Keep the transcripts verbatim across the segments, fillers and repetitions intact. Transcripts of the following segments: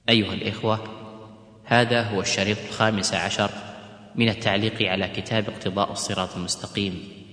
أيها الإخوة، هذا هو الشريط الخامس عشر من التعليق على كتاب اقتضاء الصراط المستقيم.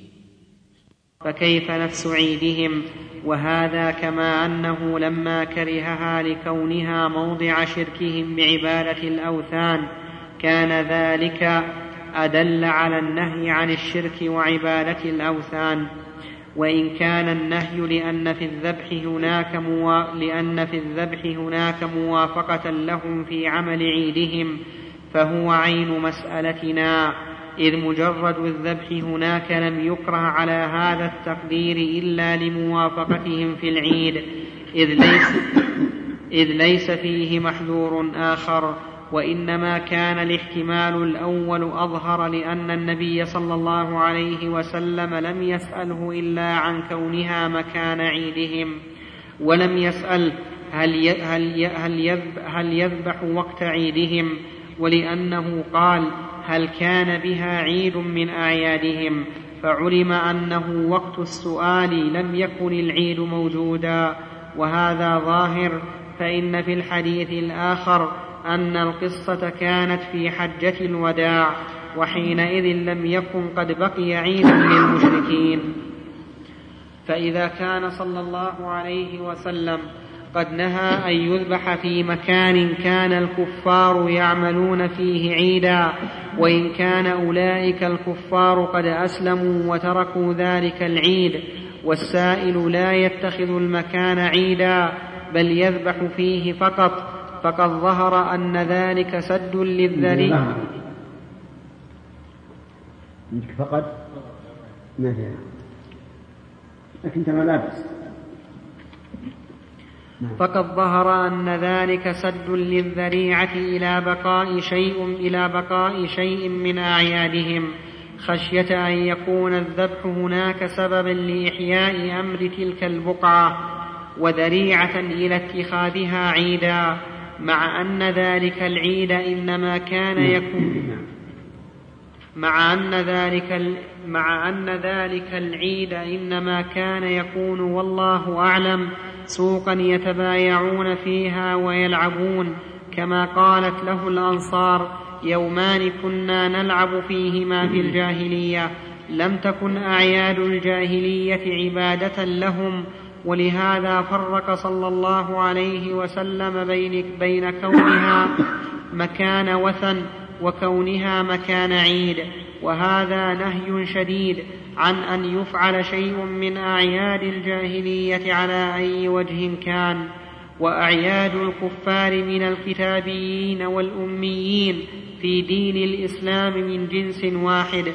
فكيف نفس عيدهم؟ وهذا كما أنه لما كرهها لكونها موضع شركهم بعبادة الأوثان كان ذلك أدل على النهي عن الشرك وعبادة الأوثان. وإن كان النهي لأن في الذبح هناك, موا... لأن في الذبح هناك موافقة لهم في عمل عيدهم فهو عين مسألتنا، إذ مجرد الذبح هناك لم يكره على هذا التقدير إلا لموافقتهم في العيد، إذ ليس, إذ ليس فيه محذور آخر، وإنما كان الاحتمال الأول أظهر لأن النبي صلى الله عليه وسلم لم يسأله إلا عن كونها مكان عيدهم، ولم يسأل هل, هل, هل, هل يذبح وقت عيدهم، ولأنه قال هل كان بها عيد من أعيادهم، فعلم أنه وقت السؤال لم يكن العيد موجودا، وهذا ظاهر. فإن في الحديث الآخر أن القصة كانت في حجة الوداع، وحينئذ لم يكن قد بقي عيد للمشركين. فإذا كان صلى الله عليه وسلم قد نهى أن يذبح في مكان كان الكفار يعملون فيه عيدا، وإن كان أولئك الكفار قد أسلموا وتركوا ذلك العيد، والسائل لا يتخذ المكان عيدا بل يذبح فيه فقط، فقد ظهر أن ذلك سد للذريعة. فقط ما فيها، لكن ترى لا بأس. فقد ظهر أن ذلك سد للذريعة إلى بقاء شيء إلى بقاء شيء من أعيادهم، خشية أن يكون الذبح هناك سببا لإحياء أمر تلك البقعة وذريعة إلى اتخاذها عيدا، مع أن ذلك العيد إنما كان يكون مع أن ذلك مع أن ذلك العيد إنما كان يكون والله أعلم سوقا يتبايعون فيها ويلعبون، كما قالت له الأنصار يومان كنا نلعب فيهما في الجاهلية، لم تكن أعياد الجاهلية عبادة لهم. ولهذا فرق صلى الله عليه وسلم بين, بين كونها مكان وثن وكونها مكان عيد، وهذا نهي شديد عن أن يفعل شيء من أعياد الجاهلية على أي وجه كان. وأعياد الكفار من الكتابيين والأميين في دين الإسلام من جنس واحد،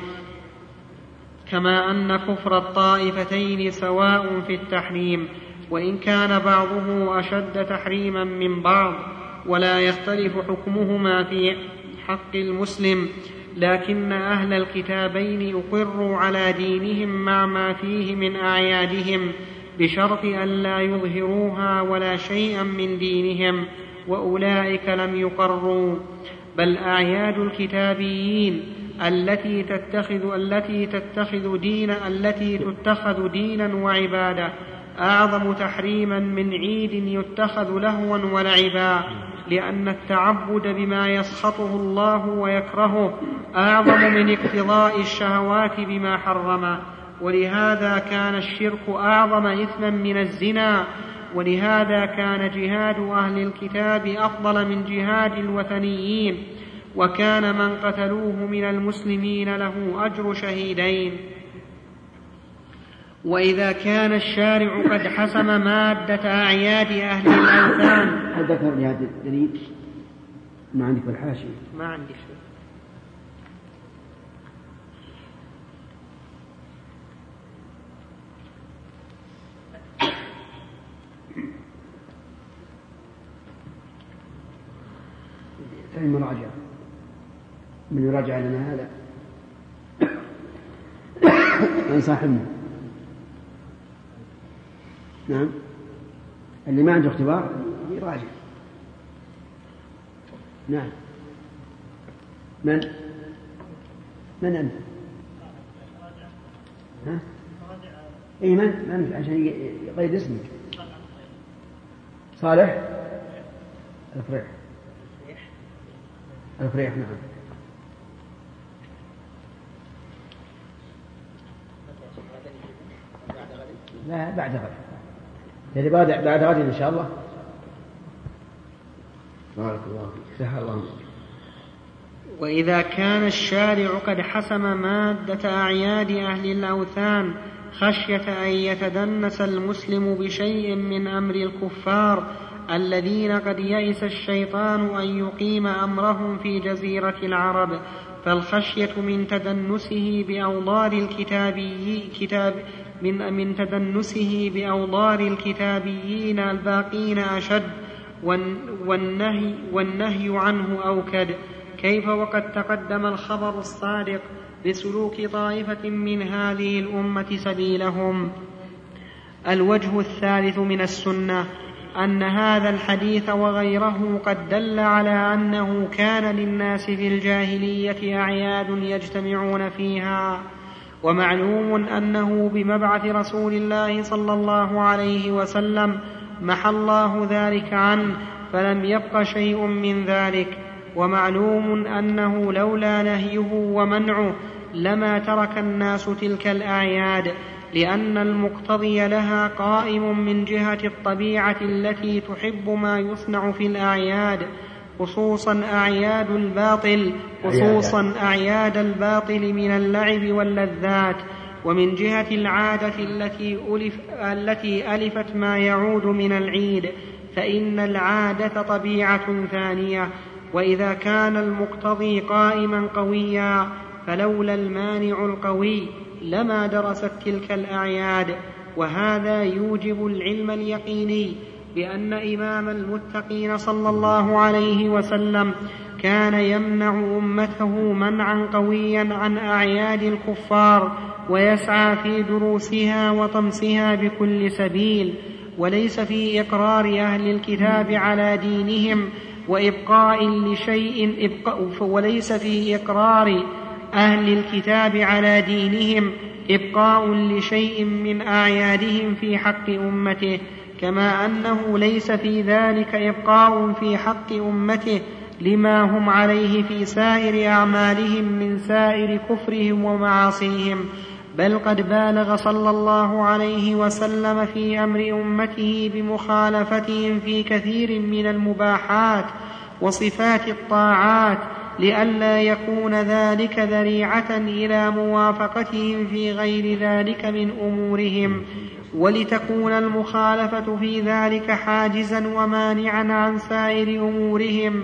كما أن كفر الطائفتين سواء في التحريم، وإن كان بعضه أشد تحريما من بعض، ولا يختلف حكمهما في حق المسلم، لكن أهل الكتابين أقروا على دينهم مع ما فيه من أعيادهم بشرط أن لا يظهروها ولا شيئا من دينهم، وأولئك لم يقروا. بل أعياد الكتابيين التي تتخذ التي تتخذ دينا التي تتخذ دينا وعبادة أعظم تحريما من عيد يتخذ لهوا ولعبا، لأن التعبد بما يسخطه الله ويكرهه أعظم من اقتضاء الشهوات بما حرم، ولهذا كان الشرك أعظم إثما من الزنا، ولهذا كان جهاد أهل الكتاب أفضل من جهاد الوثنيين، وكان من قتلوه من المسلمين له أجر شهيدين. وإذا كان الشارع قد حسم مادة أعياد أهل الأوثان. هل ذكر لهذا الدليل؟ ما عندك الحاشية؟ ما عندي شيء. ثاني مراجعة من يراجع لنا هذا من صاحبنا. نعم، اللي ما عنده اختبار يراجع. نعم، من من أنت؟ ها؟ أي من من عشان يقيد اسمك. صالح الفريح. الفريح نعم. لا بعد غد، يعني بعد بعد غد إن شاء الله. بارك الله فيك. سهل الله. وإذا كان الشارع قد حسم مادة أعياد أهل الأوثان خشية أن يتدنس المسلم بشيء من أمر الكفار الذين قد يئس الشيطان أن يقيم أمرهم في جزيرة العرب، فالخشية من تدنسه بأوضار الكتابي كتاب من, من تدنسه بأوضار الكتابيين الباقين أشد، والنهي, والنهي عنه أوكد. كيف وقد تقدم الخبر الصادق بسلوك طائفة من هذه الأمة سبيلهم. الوجه الثالث من السنة أن هذا الحديث وغيره قد دل على أنه كان للناس في الجاهلية أعياد يجتمعون فيها، ومعلوم أنه بمبعث رسول الله صلى الله عليه وسلم محى الله ذلك عنه فلم يبق شيء من ذلك، ومعلوم أنه لولا نهيه ومنعه لما ترك الناس تلك الأعياد، لأن المقتضي لها قائم من جهة الطبيعة التي تحب ما يصنع في الأعياد، خصوصا أعياد الباطل خصوصا أعياد الباطل من اللعب واللذات، ومن جهة العادة التي ألف التي ألفت ما يعود من العيد، فإن العادة طبيعة ثانية. وإذا كان المقتضي قائما قويا فلولا المانع القوي لما درست تلك الأعياد. وهذا يوجب العلم اليقيني بأن إمام المتقين صلى الله عليه وسلم كان يمنع أمته منعا قويا عن أعياد الكفار، ويسعى في دروسها وطمسها بكل سبيل، وليس في إقرار أهل الكتاب على دينهم وإبقاء لشيء إبقاء وليس في إقرار أهل الكتاب على دينهم إبقاء لشيء من أعيادهم في حق أمته، كما أنه ليس في ذلك إبقاء في حق أمته لما هم عليه في سائر أعمالهم من سائر كفرهم ومعاصيهم، بل قد بالغ صلى الله عليه وسلم في أمر أمته بمخالفتهم في كثير من المباحات وصفات الطاعات، لئلا يكون ذلك ذريعة إلى موافقتهم في غير ذلك من أمورهم، ولتكون المخالفة في ذلك حاجزا ومانعا عن سائر أمورهم،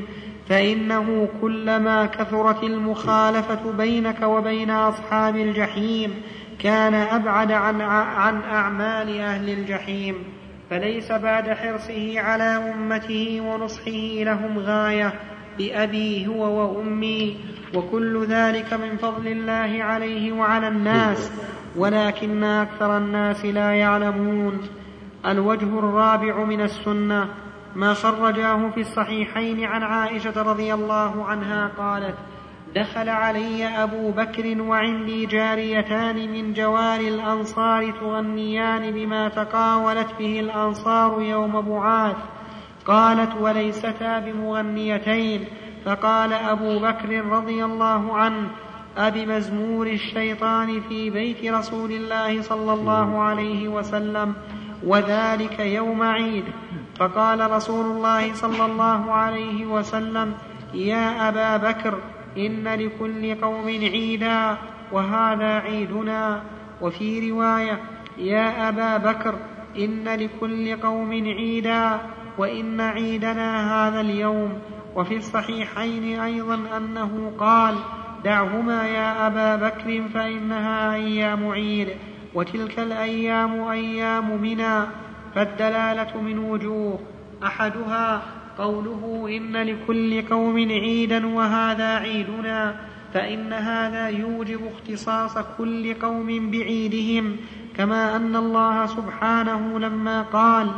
فإنه كلما كثرت المخالفة بينك وبين أصحاب الجحيم كان أبعد عن, عن أعمال أهل الجحيم، فليس بعد حرصه على أمته ونصحه لهم غاية بأبي هو وأمي، وكل ذلك من فضل الله عليه وعلى الناس، ولكن أكثر الناس لا يعلمون. الوجه الرابع من السنة ما خرجاه في الصحيحين عن عائشة رضي الله عنها قالت: دخل علي أبو بكر وعندي جاريتان من جوار الأنصار تغنيان بما تقاولت به الأنصار يوم بعاث. قالت: وليستا بمغنيتين. فقال أبو بكر رضي الله عنه: أبمزمور الشيطان في بيت رسول الله صلى الله عليه وسلم، وذلك يوم عيد. فقال رسول الله صلى الله عليه وسلم: يا أبا بكر، إن لكل قوم عيدا وهذا عيدنا. وفي رواية: يا أبا بكر، إن لكل قوم عيدا وإن عيدنا هذا اليوم. وفي الصحيحين أيضا أنه قال: دعهما يا أبا بكر فإنها أيام عيد، وتلك الأيام أيام منى. فالدلالة من وجوه: أحدها قوله إن لكل قوم عيدا وهذا عيدنا، فإن هذا يوجب اختصاص كل قوم بعيدهم، كما أن الله سبحانه لما قال: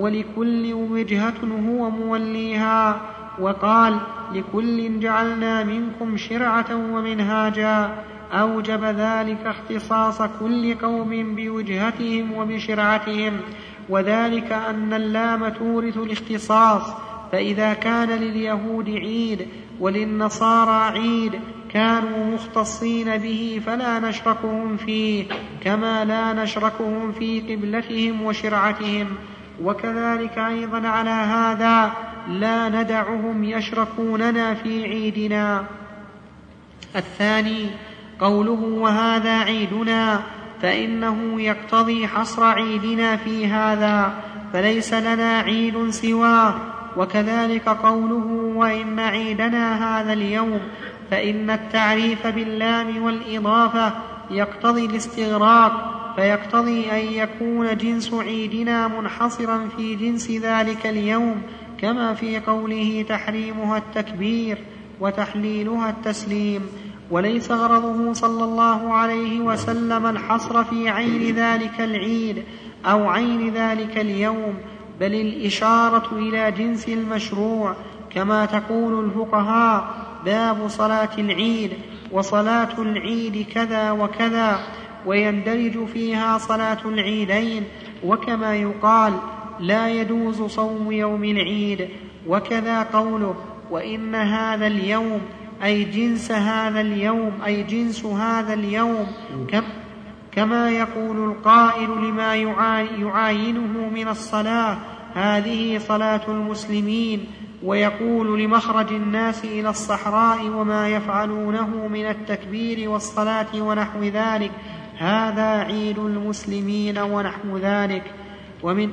ولكل وجهة هو موليها، وقال: لكل جعلنا منكم شرعة ومنهاجا، أوجب ذلك اختصاص كل قوم بوجهتهم وبشرعتهم، وذلك أن اللام تورث الاختصاص، فإذا كان لليهود عيد وللنصارى عيد كانوا مختصين به فلا نشركهم فيه، كما لا نشركهم في قبلتهم وشرعتهم. وكذلك أيضا على هذا لا ندعهم يشركوننا في عيدنا. الثاني قوله وهذا عيدنا، فإنه يقتضي حصر عيدنا في هذا، فليس لنا عيد سواه. وكذلك قوله وإن عيدنا هذا اليوم، فإن التعريف باللام والإضافة يقتضي الاستغراق، فيقتضي أن يكون جنس عيدنا منحصرا في جنس ذلك اليوم، كما في قوله تحريمها التكبير وتحليلها التسليم. وليس غرضه صلى الله عليه وسلم الحصر في عين ذلك العيد أو عين ذلك اليوم، بل الإشارة إلى جنس المشروع، كما تقول الفقهاء باب صلاة العيد وصلاة العيد كذا وكذا، ويندرج فيها صلاة العيدين، وكما يقال لا يجوز صوم يوم العيد. وكذا قوله وإن هذا اليوم أي جنس هذا اليوم أي جنس هذا اليوم، كما يقول القائل لما يعاينه من الصلاة هذه صلاة المسلمين، ويقول لمخرج الناس إلى الصحراء وما يفعلونه من التكبير والصلاة ونحو ذلك هذا عيد المسلمين ونحو ذلك. ومن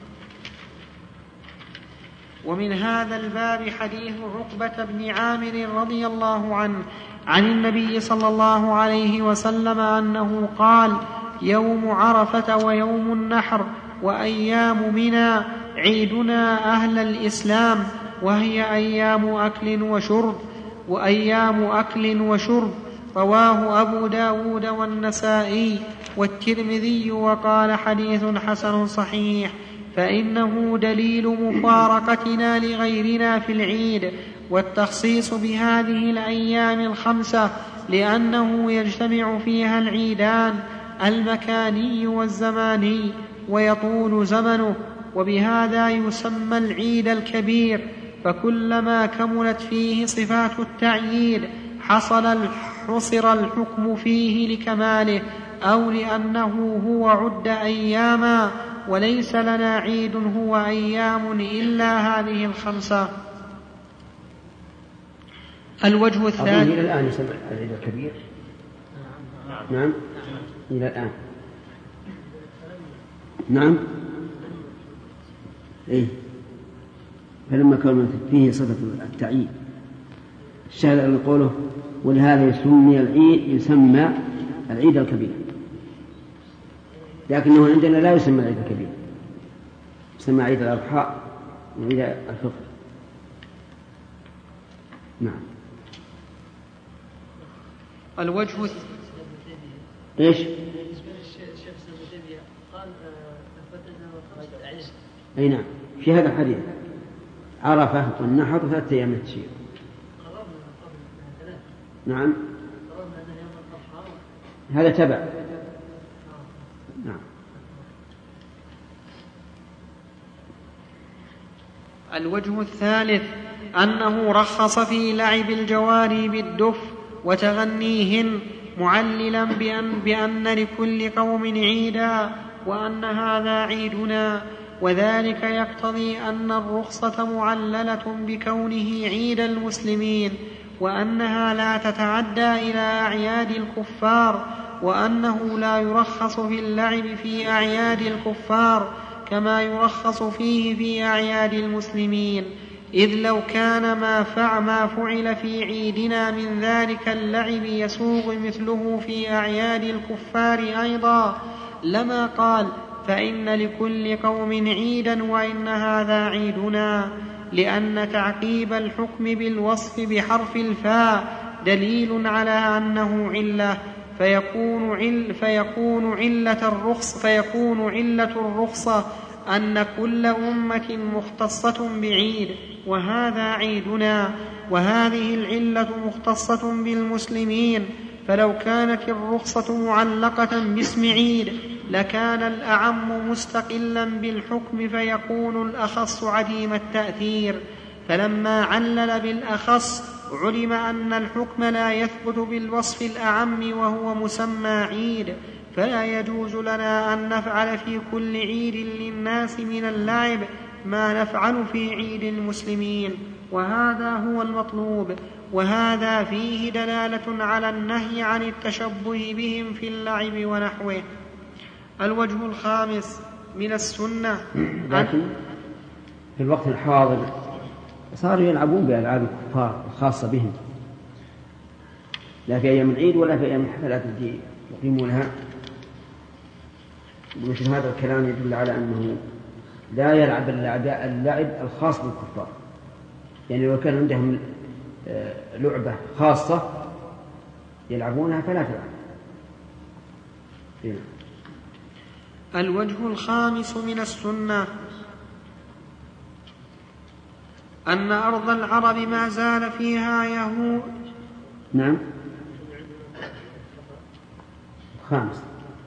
ومن هذا الباب حديث عقبة بن عامر رضي الله عنه عن النبي صلى الله عليه وسلم أنه قال يوم عرفة ويوم النحر وأيام منى عيدنا أهل الإسلام، وهي أيام أكل وشرب وأيام أكل وشرب. رواه أبو داود والنسائي والترمذي وقال حديث حسن صحيح، فإنه دليل مفارقتنا لغيرنا في العيد والتخصيص بهذه الأيام الخمسة، لأنه يجتمع فيها العيدان المكاني والزماني ويطول زمنه، وبهذا يسمى العيد الكبير. فكلما كملت فيه صفات التعييد حصل حصر الحكم فيه لكماله، أو لأنه هو عد أياما، وليس لنا عيد هو أيام إلا هذه الخمسة. الوجه الثاني إلى الآن يسمى العيد الكبير. نعم إلى الآن. نعم إيه فلما كان فيه صفة التعيين الشاهد أن قوله ولهذا يسمى العيد يسمى العيد الكبير، لكنه عندنا لا يسمى العيد الكبير، يسمى عيد الأضحى وعيد الفطر. نعم. الوجه ايش؟ اي نعم، في هذا الحديث عرفة والنحر ثلاثة أيام التشريق. نعم هذا تبع. نعم. الوجه الثالث أنه رخص في لعب الجواري بالدف وتغنيهن، معللا بأن, بأن لكل قوم عيدا وأن هذا عيدنا، وذلك يقتضي أن الرخصة معللة بكونه عيد المسلمين، وأنها لا تتعدى إلى أعياد الكفار، وأنه لا يرخص في اللعب في أعياد الكفار كما يرخص فيه في أعياد المسلمين، إذ لو كان ما فعل, ما فعل في عيدنا من ذلك اللعب يسوغ مثله في أعياد الكفار أيضا لما قال فإن لكل قوم عيدا وإن هذا عيدنا، لأن تعقيب الحكم بالوصف بحرف الفاء دليل على أنه علة، فيكون, عل فيكون, علة الرخص فيكون علة الرخصة أن كل أمة مختصة بعيد وهذا عيدنا، وهذه العلة مختصة بالمسلمين. فلو كانت الرخصة معلقة باسم عيد لكان الأعم مستقلا بالحكم فيكون الأخص عديم التأثير. فلما علل بالأخص علم أن الحكم لا يثبت بالوصف الأعم وهو مسمى عيد، فلا يجوز لنا أن نفعل في كل عيد للناس من اللعب ما نفعل في عيد المسلمين، وهذا هو المطلوب. وهذا فيه دلالة على النهي عن التشبه بهم في اللعب ونحوه. الوجه الخامس من السنة، لكن في الوقت الحاضر صاروا يلعبون بألعاب الكفار الخاصة بهم، لا في أيام العيد ولا في أيام الحفلات التي يقيمونها. ومثل هذا الكلام يدل على أنه لا يلعب اللعب الخاص بالكفار، يعني لو كان عندهم لعبة خاصة يلعبونها فلا تلعب. الوجه الخامس من السنة أن أرض العرب ما زال فيها يهود. نعم. خامس.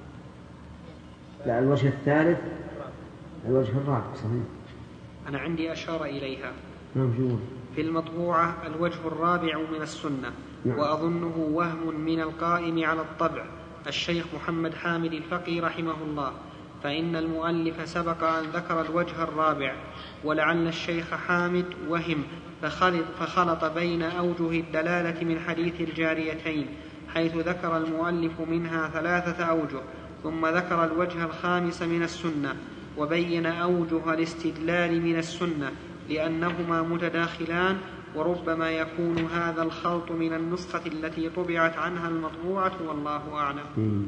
لا، الوجه الثالث الوجه الرابع صحيح. أنا عندي أشار إليها نعم. في المطبوعة الوجه الرابع من السنة. نعم. وأظنه وهم من القائم على الطبع الشيخ محمد حامد الفقي رحمه الله، فإن المؤلف سبق أن ذكر الوجه الرابع، ولعل الشيخ حامد وهم فخلط, فخلط بين أوجه الدلالة من حديث الجاريتين، حيث ذكر المؤلف منها ثلاثة أوجه، ثم ذكر الوجه الخامس من السنة وبين أوجه الاستدلال من السنة لأنهما متداخلان، وربما يكون هذا الخلط من النسخة التي طبعت عنها المطبوعة، والله أعلم.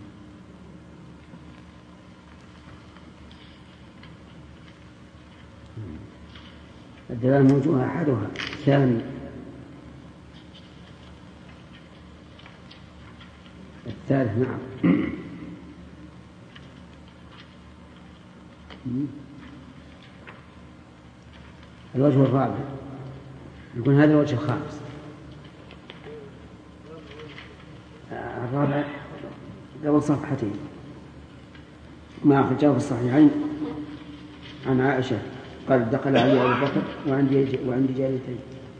الدلالة موجودة أحدها. الثاني الثالث. نعم. الوجه الرابع يكون هذا الوجه الخامس. الرابع قبل صفحتين ما أخرجه في الصحيحين عن عائشة قال دخل علي أبو بكر وعندي وعندي جاريتين.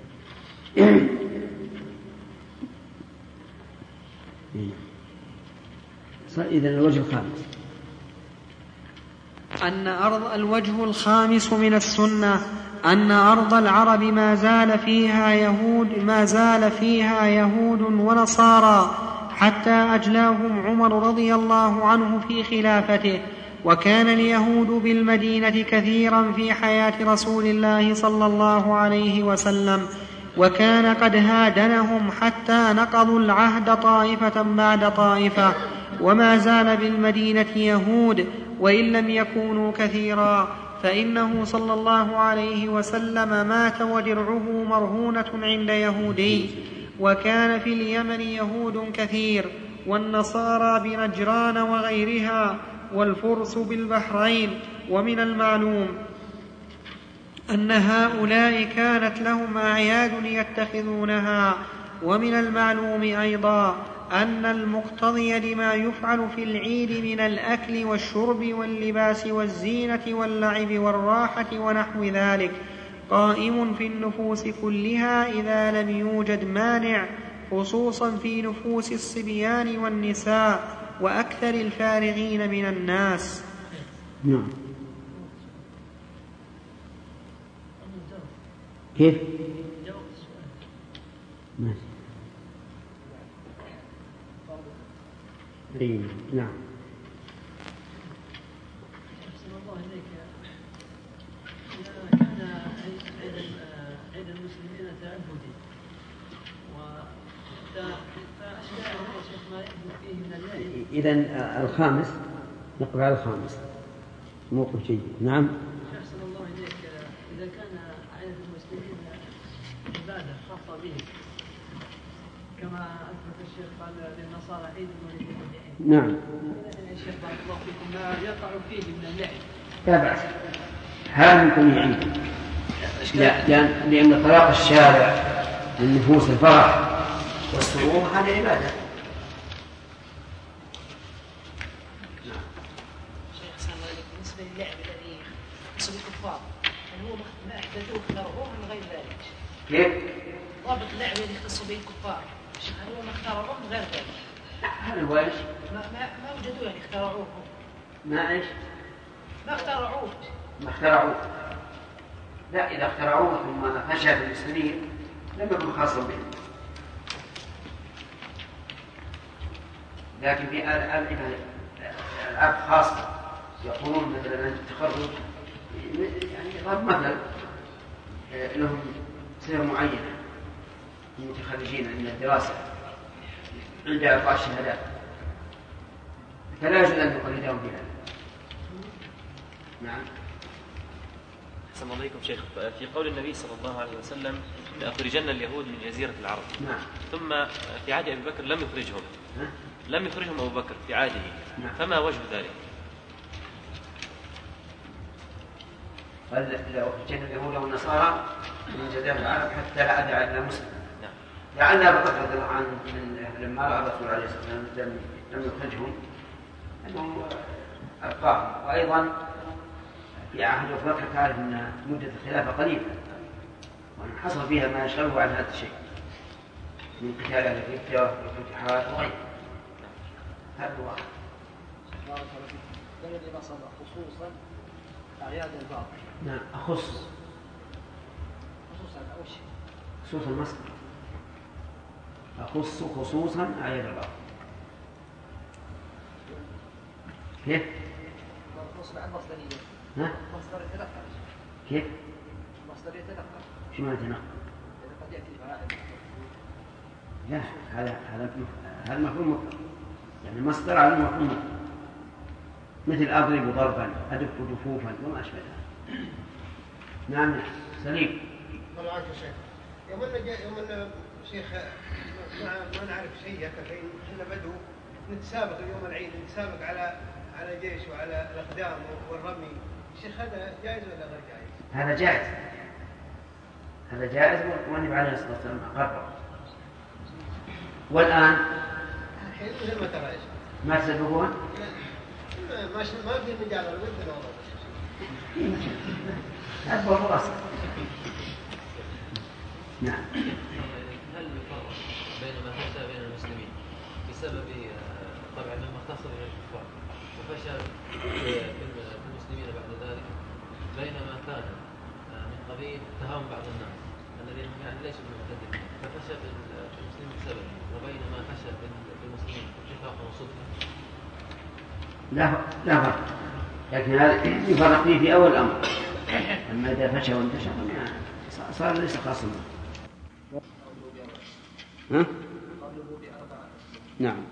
إذن الوجه الخامس أن أرض الوجه الخامس من السنة أن أرض العرب ما زال فيها يهود ما زال فيها يهود ونصارى حتى أجلاهم عمر رضي الله عنه في خلافته، وكان اليهود بالمدينة كثيرا في حياة رسول الله صلى الله عليه وسلم، وكان قد هادنهم حتى نقضوا العهد طائفة بعد طائفة، وما زال بالمدينة يهود وإن لم يكونوا كثيرا، فإنه صلى الله عليه وسلم مات ودرعه مرهونة عند يهودي. وكان في اليمن يهود كثير، والنصارى بنجران وغيرها، والفرس بالبحرين. ومن المعلوم أن هؤلاء كانت لهم أعياد يتخذونها. ومن المعلوم أيضا أن المقتضي لما يفعل في العيد من الأكل والشرب واللباس والزينة واللعب والراحة ونحو ذلك قائم في النفوس كلها إذا لم يوجد مانع، خصوصا في نفوس الصبيان والنساء وأكثر الفارغين من الناس. نعم. كيف؟ ماشي. أي نعم. أحسن الله إليك. إذا كان عيد المسلمين تعبدي فأشياء ما يحدث فيه من اللعب. إذن الخامس نقف على الخامس موقف جيد. نعم. أحسن الله إليك. إذا كان عيد المسلمين عبادة خاصة به كما أثبت الشيخ قال للنصارى عيد المولد. نعم. يا شيخ بارك الله فيكم ما يقع فيه من اللعب لا بأس، هذا يمكن يعيد، لأن لأن طلاق الشارع للنفوس الفرح والسرور هذه عبادة. شيخ أحسن الله إليك. بالنسبة للعب الذي يحصل الكفار هل هو ما أحدثوه اخترعوه من غير ذلك؟ كيف؟ ضابط اللعب اللي يختص به الكفار هل هو ما اخترعوه غير ذلك؟ هل هو ايش؟ ما ما ما وجدوه يعني اخترعوه. ما ايش؟ ما اخترعوه. ما اخترعوه. لا، إذا اخترعوه ثم فشل في المسلمين لم يكن خاصا بهم. لكن في ألعاب خاصة يقولون مثلا عند التخرج يعني ضرب مثل لهم سنة معينة المتخرجين عند الدراسة عند إعطاء الشهادات فلا يجوز أن نقلدهم بها. نعم. أحسن الله عليكم شيخ. في قول النبي صلى الله عليه وسلم لأخرجن اليهود من جزيرة العرب. نعم. ثم في عهد أبي بكر لم يخرجهم. ها؟ لم يخرجهم أبو بكر في عهده. نعم. فما وجه ذلك؟ قال لأخرجن اليهود والنصارى من جزيرة العرب حتى لا أدع إلا مسلم. نعم. لعل أبو بكر رضي الله عنه لما رأى الرسول عليه الصلاة والسلام لم يخرجهم أنه أبقاهم. وأيضا في عهد أبو بكر تعرف أن مدة الخلافة قليلة وأن حصل فيها ما يشغله عن هذا الشيء من قتال أهل الردة والفتوحات وغيره. هذا هو الذي نصب خصوصا أعياد الباطل. نعم. أخص خصوصا أول شيء خصوصا المصدر أخص خصوصا أعياد الباطل. كيف؟ نصب عن مصدرية. ها؟ مصدر يتنقل. كيف؟ مصدر يتنقل. شو معنى يتنقل؟ قد يأتي فاعل. لا، هذا هذا هذا مفهوم مطلق، يعني مصدر على مفهوم مطلق، مثل أضرب ضربا أدف دفوفا وما أشبه ذلك. نعم. سليم. الله عنك شيخ. يوم أن يوم أن شيخ ما ما نعرف شيء كفين إحنا بدو نتسابق يوم العيد نتسابق على على جيش وعلى الأقدام والرمي. شيخ هذا جائز ولا غير جائز؟ هذا جائز. هذا جائز والنبي عليه الصلاة والسلام أقره. والآن الحين مثل ما ترى إيش؟ ما تسبقون؟ ما ما في مجال ولا بد من والله. أكبر فرصة. نعم. هل يفرق بين ما فشى بين المسلمين بسبب طبعا مما اختص به الكفار وفشى في المسلمين بعد ذلك بين ما كان من قبيل تهاون بعض الناس الذين يعني ليسوا بالمعتدلين ففشى في المسلمين بسببه وبين ما فشى في المسلمين اتفاقا وصدفا؟ لا لا فرق، لكن هذا يفرق فيه في أول الأمر. أما إذا فشى وانتشر صار ليس خاصا. ها؟ نعم.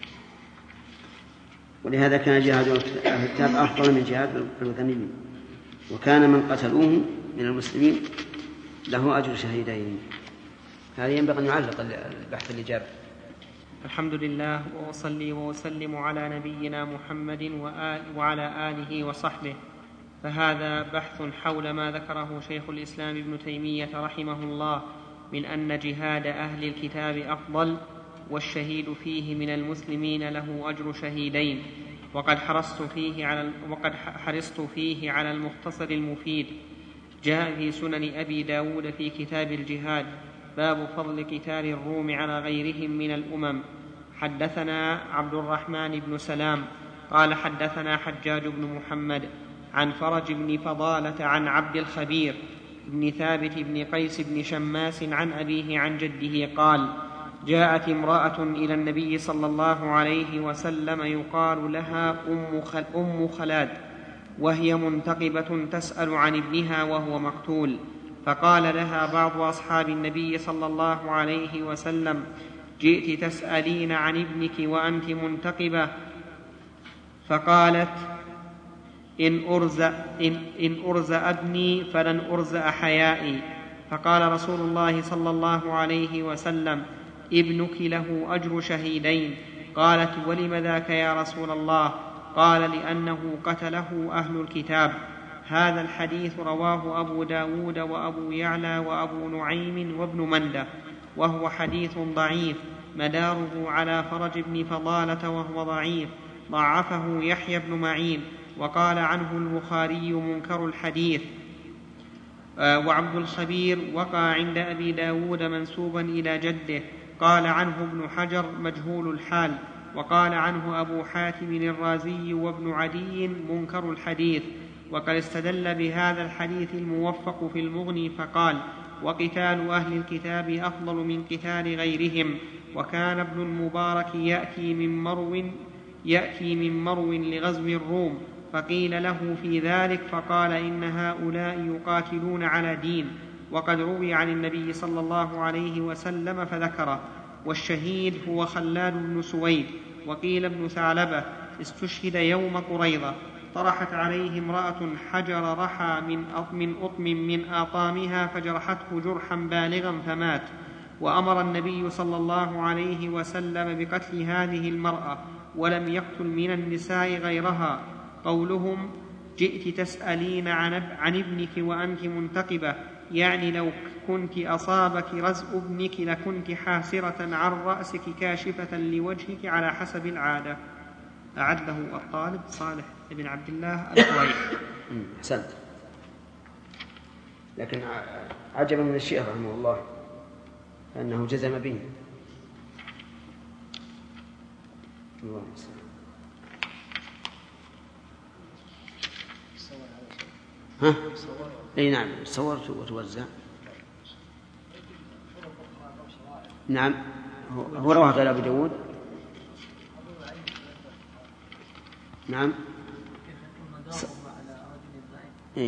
ولهذا كان جهاد الكتاب أفضل من جهاد الوثنيين، وكان من قتلوه من المسلمين له أجر شهيدين. هذا ينبغي أن يعلق البحث الإجابة. الحمد لله وأصلي وأسلم على نبينا محمد وآل وعلى آله وصحبه. فهذا بحث حول ما ذكره شيخ الإسلام ابن تيمية رحمه الله من أن جهاد أهل الكتاب أفضل والشهيد فيه من المسلمين له أجر شهيدين. وقد حرصت فيه على وقد حرصت فيه على المختصر المفيد. جاء في سنن أبي داود في كتاب الجهاد باب فضل قتال الروم على غيرهم من الأمم. حدثنا عبد الرحمن بن سلام قال حدثنا حجاج بن محمد عن فرج بن فضالة عن عبد الخبير بن ثابت بن قيس بن شماس عن أبيه عن جده قال جاءت امرأة إلى النبي صلى الله عليه وسلم يقال لها أم, خل أم خلاد وهي منتقبة تسأل عن ابنها وهو مقتول. فقال لها بعض أصحاب النبي صلى الله عليه وسلم جئت تسألين عن ابنك وأنت منتقبة؟ فقالت إن أرزأ, إن, إن أرزأ ابني فلن أرزأ حيائي. فقال رسول الله صلى الله عليه وسلم ابنك له أجر شهيدين. قالت ولم ذاك يا رسول الله؟ قال لأنه قتله أهل الكتاب. هذا الحديث رواه أبو داود وأبو يعلى وأبو نعيم وابن منده، وهو حديث ضعيف مداره على فرج بن فضالة وهو ضعيف، ضعفه يحيى بن معين وقال عنه البخاري منكر الحديث. وعبد الخبير وقع عند أبي داود منسوبا إلى جده. قال عنه ابن حجر مجهول الحال. وقال عنه أبو حاتم الرازي وابن عدي منكر الحديث. وقد استدل بهذا الحديث الموفق في المغني فقال: وقتال أهل الكتاب أفضل من قتال غيرهم. وكان ابن المبارك يأتي من مرو يأتي من مرو لغزو الروم، فقيل له في ذلك فقال: إن هؤلاء يقاتلون على دين. وقد روي عن النبي صلى الله عليه وسلم فذكره. والشهيد هو خلاد بن سويد. وقيل ابن ثعلبة استشهد يوم قريظة، طرحت عليه امرأة حجر رحى من أطم من آطامها فجرحته جرحا بالغا فمات. وأمر النبي صلى الله عليه وسلم بقتل هذه المرأة، ولم يقتل من النساء غيرها. قولهم: جئت تسألين عن ابنك وأنت منتقبة، يعني لو كنت أصابك رزء ابنك لكنت حاسرة عن رأسك كاشفة لوجهك على حسب العادة. أعده الطالب صالح بن عبد الله الحويري. أحسنت. لكن عجبا من الشيخ رحمه الله أنه جزم به. الله يسلمك. ها؟ اي نعم، صورت وتوزع. نعم، هو رواه غير ابي داود. نعم. ايه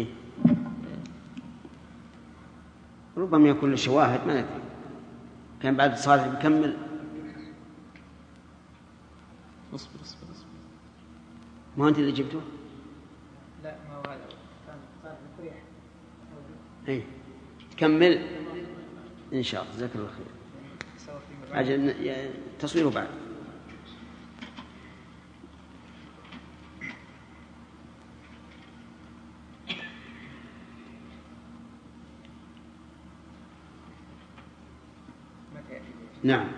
ربما يكون الشواهد ما ندري. كان بعد صالح بيكمل. اصبر اصبر اصبر. ما انت اللي جبته؟ لا ما هو هذا كان صالح الكريح. ايه كمل ان شاء الله. جزاك الله خير. أجل تصويره بعد. نعم.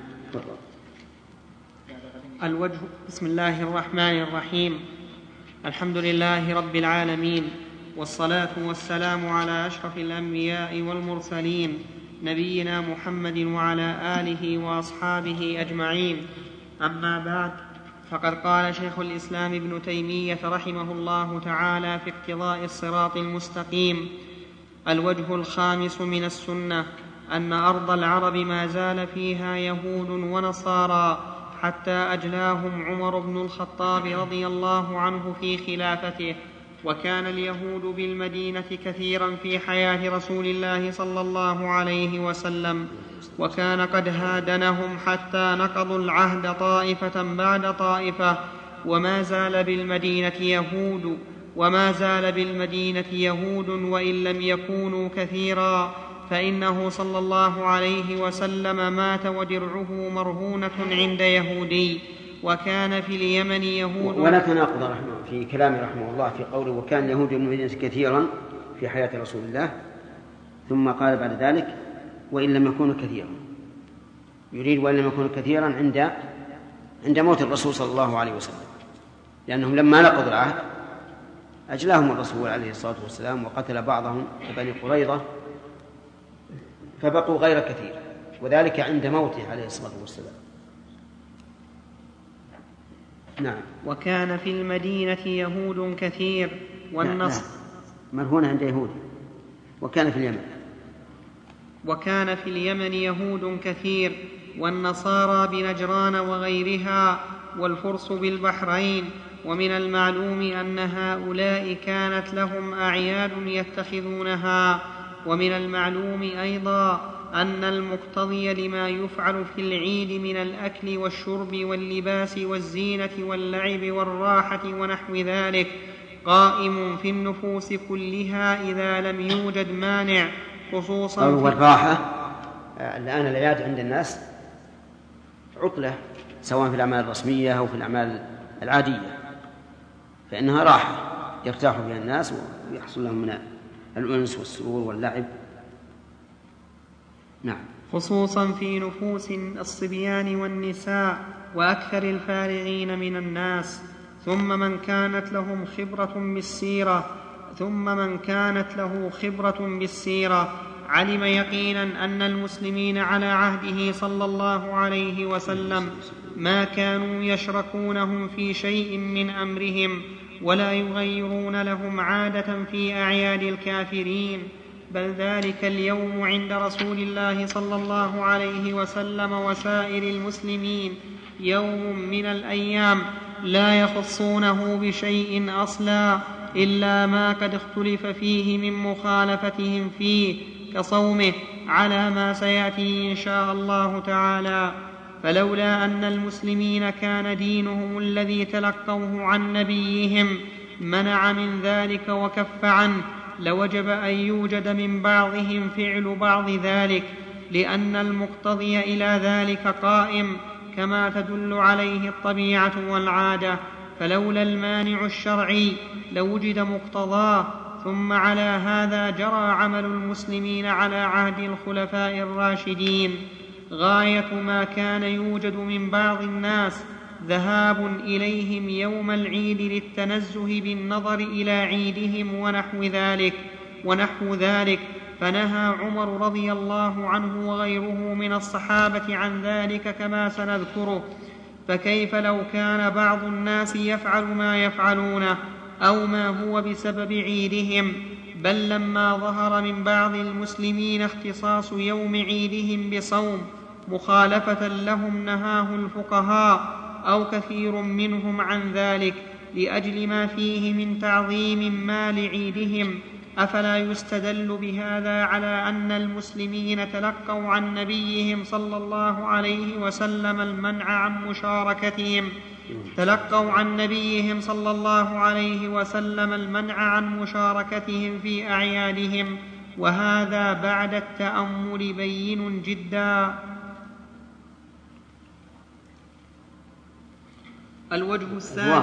الوجه. بسم الله الرحمن الرحيم. الحمد لله رب العالمين، والصلاة والسلام على أشرف الأنبياء والمرسلين نبينا محمد وعلى آله وأصحابه أجمعين. أما بعد، فقد قال شيخ الإسلام ابن تيمية رحمه الله تعالى في اقتضاء الصراط المستقيم: الوجه الخامس من السنة أن أرض العرب ما زال فيها يهود ونصارى حتى أجلاهم عمر بن الخطاب رضي الله عنه في خلافته. وكان اليهود بالمدينة كثيرا في حياة رسول الله صلى الله عليه وسلم، وكان قد هادنهم حتى نقضوا العهد طائفة بعد طائفة. وما زال بالمدينة يهود وما زال بالمدينة يهود وإن لم يكونوا كثيرا، فإنه صلى الله عليه وسلم مات ودرعه مرهونة عند يهودي. وكان في اليمن يهود. ولا تناقض رحمه في كلام رحمه الله في قوله: وكان اليهود بالمدينة كثيرا في حياة رسول الله، ثم قال بعد ذلك: وإن لم يكونوا كثيرا. يريد وإن لم يكونوا كثيرا عند عند موت الرسول صلى الله عليه وسلم، لأنهم لما نقضوا العهد أجلاهم الرسول عليه الصلاة والسلام وقتل بعضهم كبني قريظة، فبقوا غير كثير، وذلك عند موته عليه الصلاة والسلام. نعم. وكان في المدينة يهود كثير والنصر. مرهون عند يهود. وكان في اليمن وكان في اليمن يهود كثير والنصارى بنجران وغيرها، والفرس بالبحرين. ومن المعلوم أن هؤلاء كانت لهم أعياد يتخذونها. ومن المعلوم أيضا أن المقتضي لما يفعل في العيد من الأكل والشرب واللباس والزينة واللعب والراحة ونحو ذلك قائم في النفوس كلها إذا لم يوجد مانع، خصوصا والراحة. الآن العياد عند الناس عطلة، سواء في الأعمال الرسمية أو في الأعمال العادية، فإنها راحة يرتاح فيها الناس ويحصل لهم من الأنس والسرور واللعب. نعم. خصوصا في نفوس الصبيان والنساء وأكثر الفارغين من الناس. ثم من كانت لهم خبرة بالسيرة ثم من كانت له خبرة بالسيرة علم يقينا أن المسلمين على عهده صلى الله عليه وسلم ما كانوا يشركونهم في شيء من أمرهم ولا يغيرون لهم عادة في أعياد الكافرين، بل ذلك اليوم عند رسول الله صلى الله عليه وسلم وسائر المسلمين يوم من الأيام لا يخصونه بشيء أصلا إلا ما قد اختلف فيه من مخالفتهم فيه كصومه على ما سيأتي إن شاء الله تعالى. فلولا أن المسلمين كان دينهم الذي تلقوه عن نبيهم منع من ذلك وكف عنه لوجب أن يوجد من بعضهم فعل بعض ذلك، لأن المقتضي إلى ذلك قائم كما تدل عليه الطبيعة والعادة، فلولا المانع الشرعي لوجد مقتضاه. ثم على هذا جرى عمل المسلمين على عهد الخلفاء الراشدين، غاية ما كان يوجد من بعض الناس ذهاب إليهم يوم العيد للتنزه بالنظر إلى عيدهم ونحو ذلك ونحو ذلك فنهى عمر رضي الله عنه وغيره من الصحابة عن ذلك كما سنذكره. فكيف لو كان بعض الناس يفعل ما يفعلونه أو ما هو بسبب عيدهم؟ بل لما ظهر من بعض المسلمين اختصاص يوم عيدهم بصوم مخالفة لهم نهاه الفقهاء أو كثير منهم عن ذلك لأجل ما فيه من تعظيم ما لعيدهم. أفلا يستدل بهذا على أن المسلمين تلقوا عن نبيهم صلى الله عليه وسلم المنع عن مشاركتهم تلقوا عن نبيهم صلى الله عليه وسلم المنع عن مشاركتهم في أعيادهم، وهذا بعد التأمل بين جدا. الوجه الثاني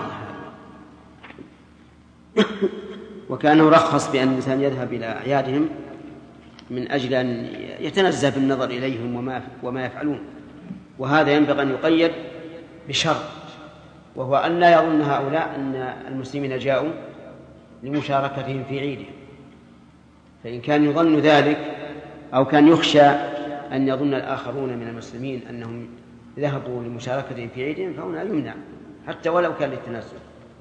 وكانه رخص بأن الإنسان يذهب إلى أعيادهم من أجل أن يتنزه بالنظر إليهم وما, وما يفعلون، وهذا ينبغي أن يقيد بشرط، وهو أن لا يظن هؤلاء أن المسلمين جاءوا لمشاركتهم في عيدهم، فإن كان يظن ذلك أو كان يخشى أن يظن الآخرون من المسلمين أنهم ذهبوا لمشاركتهم في عيدهم فهنا يمنع حتى ولو كان للتنزه.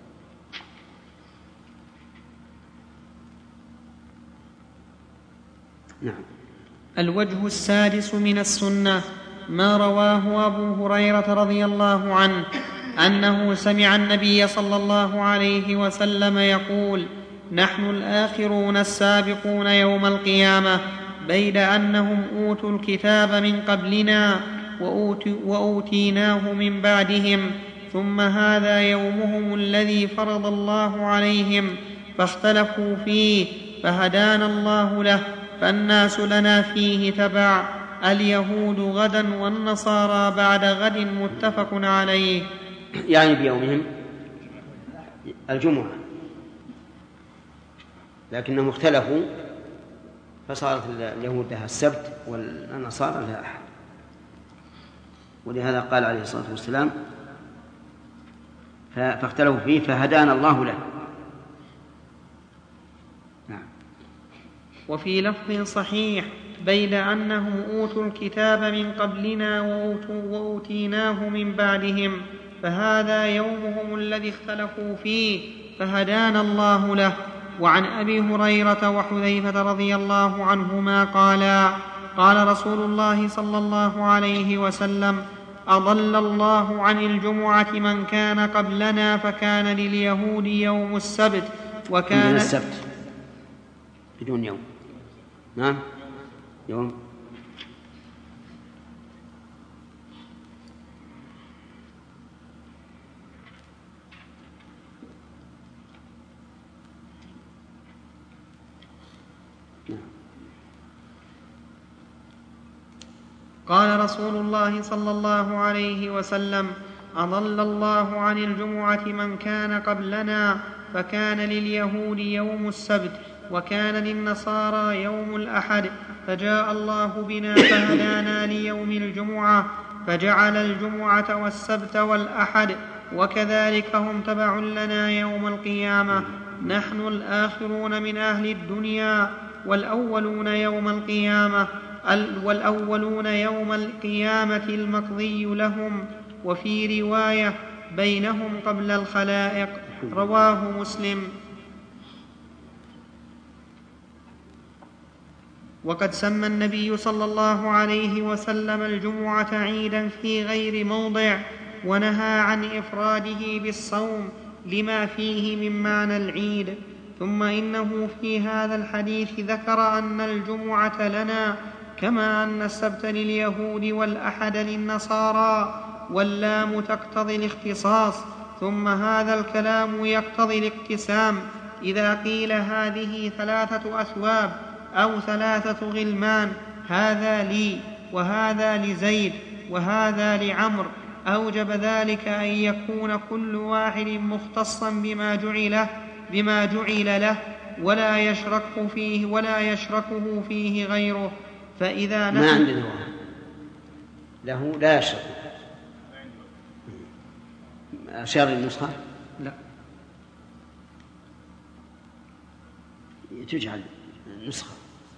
نعم. الوجه السادس من السنة ما رواه أبو هريرة رضي الله عنه أنه سمع النبي صلى الله عليه وسلم يقول: نحن الآخرون السابقون يوم القيامة بيد أنهم أوتوا الكتاب من قبلنا وأوتيناه من بعدهم، ثم هذا يومهم الذي فرض الله عليهم فاختلفوا فيه فهدانا الله له، فالناس لنا فيه تبع، اليهود غدا والنصارى بعد غد، متفق عليه. يعني بيومهم الجمعة، لكنهم اختلفوا فصارت اليهود لها السبت والنصارى لها أحد، ولهذا قال عليه الصلاة والسلام فاختلفوا فيه فهدانا الله له. نعم. وفي لفظ صحيح بيد أنهم أوتوا الكتاب من قبلنا وأوتيناه من بعدهم، فهذا يومهم الذي اختلفوا فيه فهدانا الله له. وعن أبي هريرة وحذيفة رضي الله عنهما قالا: قال رسول الله صلى الله عليه وسلم: أضل الله عن الجمعة من كان قبلنا فكان لليهود يوم السبت وكان السبت بدون يوم. نعم يوم. قال رسول الله صلى الله عليه وسلم: أضل الله عن الجمعة من كان قبلنا فكان لليهود يوم السبت وكان للنصارى يوم الأحد، فجاء الله بنا فهدانا ليوم الجمعة فجعل الجمعة والسبت والأحد، وكذلك هم تبع لنا يوم القيامة، نحن الآخرون من أهل الدنيا والأولون يوم القيامة والأولون يوم القيامة المقضي لهم. وفي رواية بينهم قبل الخلائق. رواه مسلم. وقد سمى النبي صلى الله عليه وسلم الجمعة عيدا في غير موضع، ونهى عن إفراده بالصوم لما فيه من معنى العيد. ثم إنه في هذا الحديث ذكر أن الجمعة لنا كما أن السبت لليهود والأحد للنصارى، واللام تقتضي الاختصاص، ثم هذا الكلام يقتضي الاقتسام. إذا قيل هذه ثلاثة أثواب أو ثلاثة غلمان، هذا لي وهذا لزيد وهذا لعمر، أوجب ذلك أن يكون كل واحد مختصا بما جعل بما جعل له ولا يشرك فيه ولا يشركه فيه غيره. فإذا ما عندنا له لا يشرك. أشار النسخة لا تجعل النسخة.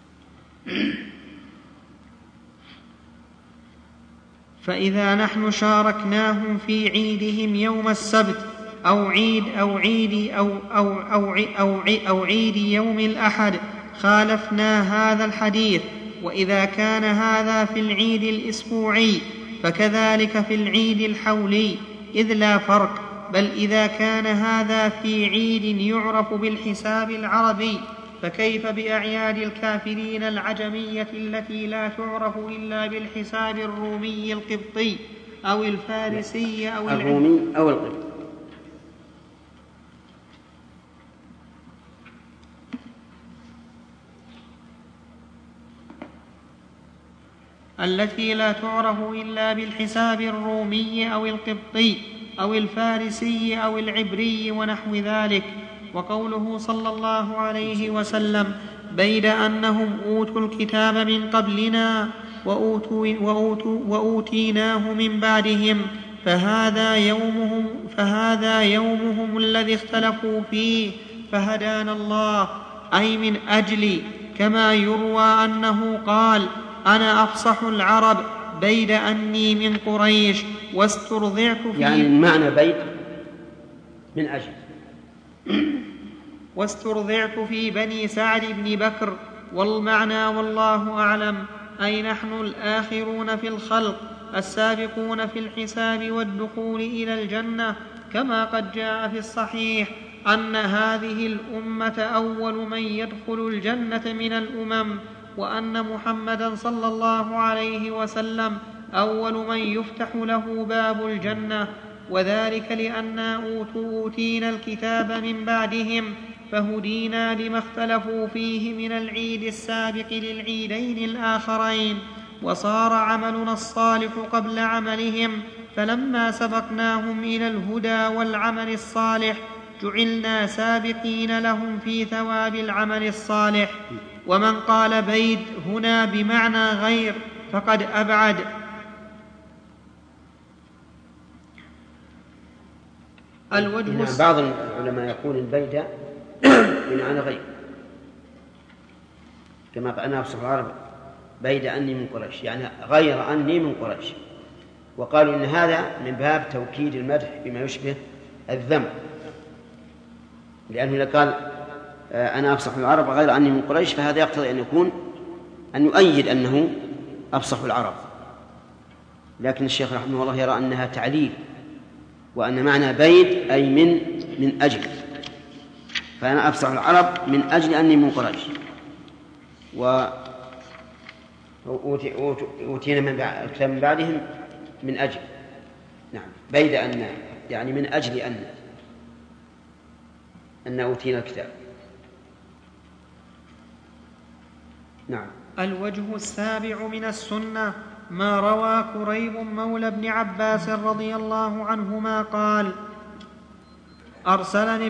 فإذا نحن شاركناهم في عيدهم يوم السبت أو عيد أو عيد أو, أو, أو, أو, أو عيد يوم الأحد خالفنا هذا الحديث. وإذا كان هذا في العيد الأسبوعي فكذلك في العيد الحولي، إذ لا فرق. بل إذا كان هذا في عيد يعرف بالحساب العربي فكيف بأعياد الكافرين العجمية التي لا تعرف إلا بالحساب الرومي القبطي أو الفارسي أو الرومي أو القبطي. التي لا تعرف إلا بالحساب الرومي أو القبطي أو الفارسي أو العبري ونحو ذلك. وقوله صلى الله عليه وسلم بيد أنهم أوتوا الكتاب من قبلنا وأوتوا وأوتوا وأوتيناه من بعدهم فهذا يومهم, فهذا يومهم الذي اختلفوا فيه فهدانا الله، أي من أجل كما يروى أنه قال أنا أفصح العرب بيد أني من قريش واسترضعت في يعني المعنى بيد من أجل واسترضعت في بني سعد بن بكر. والمعنى والله أعلم أي نحن الآخرون في الخلق السابقون في الحساب والدخول إلى الجنة، كما قد جاء في الصحيح أن هذه الأمة أول من يدخل الجنة من الأمم، وأن محمدا صلى الله عليه وسلم أول من يفتح له باب الجنة، وذلك لأننا أوتينا الكتاب من بعدهم فهدينا لما اختلفوا فيه من العيد السابق للعيدين الآخرين، وصار عملنا الصالح قبل عملهم، فلما سبقناهم إلى الهدى والعمل الصالح جعلنا سابقين لهم في ثواب العمل الصالح. ومن قال بيد هنا بمعنى غير فقد أبعد. الوجه بعض العلماء يقول البيد بمعنى غير، كما قال أنا أفصح العرب بيد أني من قريش، يعني غير أني من قريش. وقالوا إن هذا من باب توكيد المدح بما يشبه الذم، لأنه إذا قال أنا أفصح العرب غير أني من قريش فهذا يقتضي أن يكون أن يؤيد أنه أفصح العرب. لكن الشيخ رحمه الله يرى أنها تعليل، وأن معنى بيد أي من من أجل، فأنا أفصح العرب من أجل أني من قريش، وأوتينا من الكتاب من بعدهم من أجل. نعم بيد أن يعني من أجل أن أن أوتينا الكتاب. نعم. الوجه السابع من السنة ما روى كريب مولى ابن عباس رضي الله عنهما قال أرسلني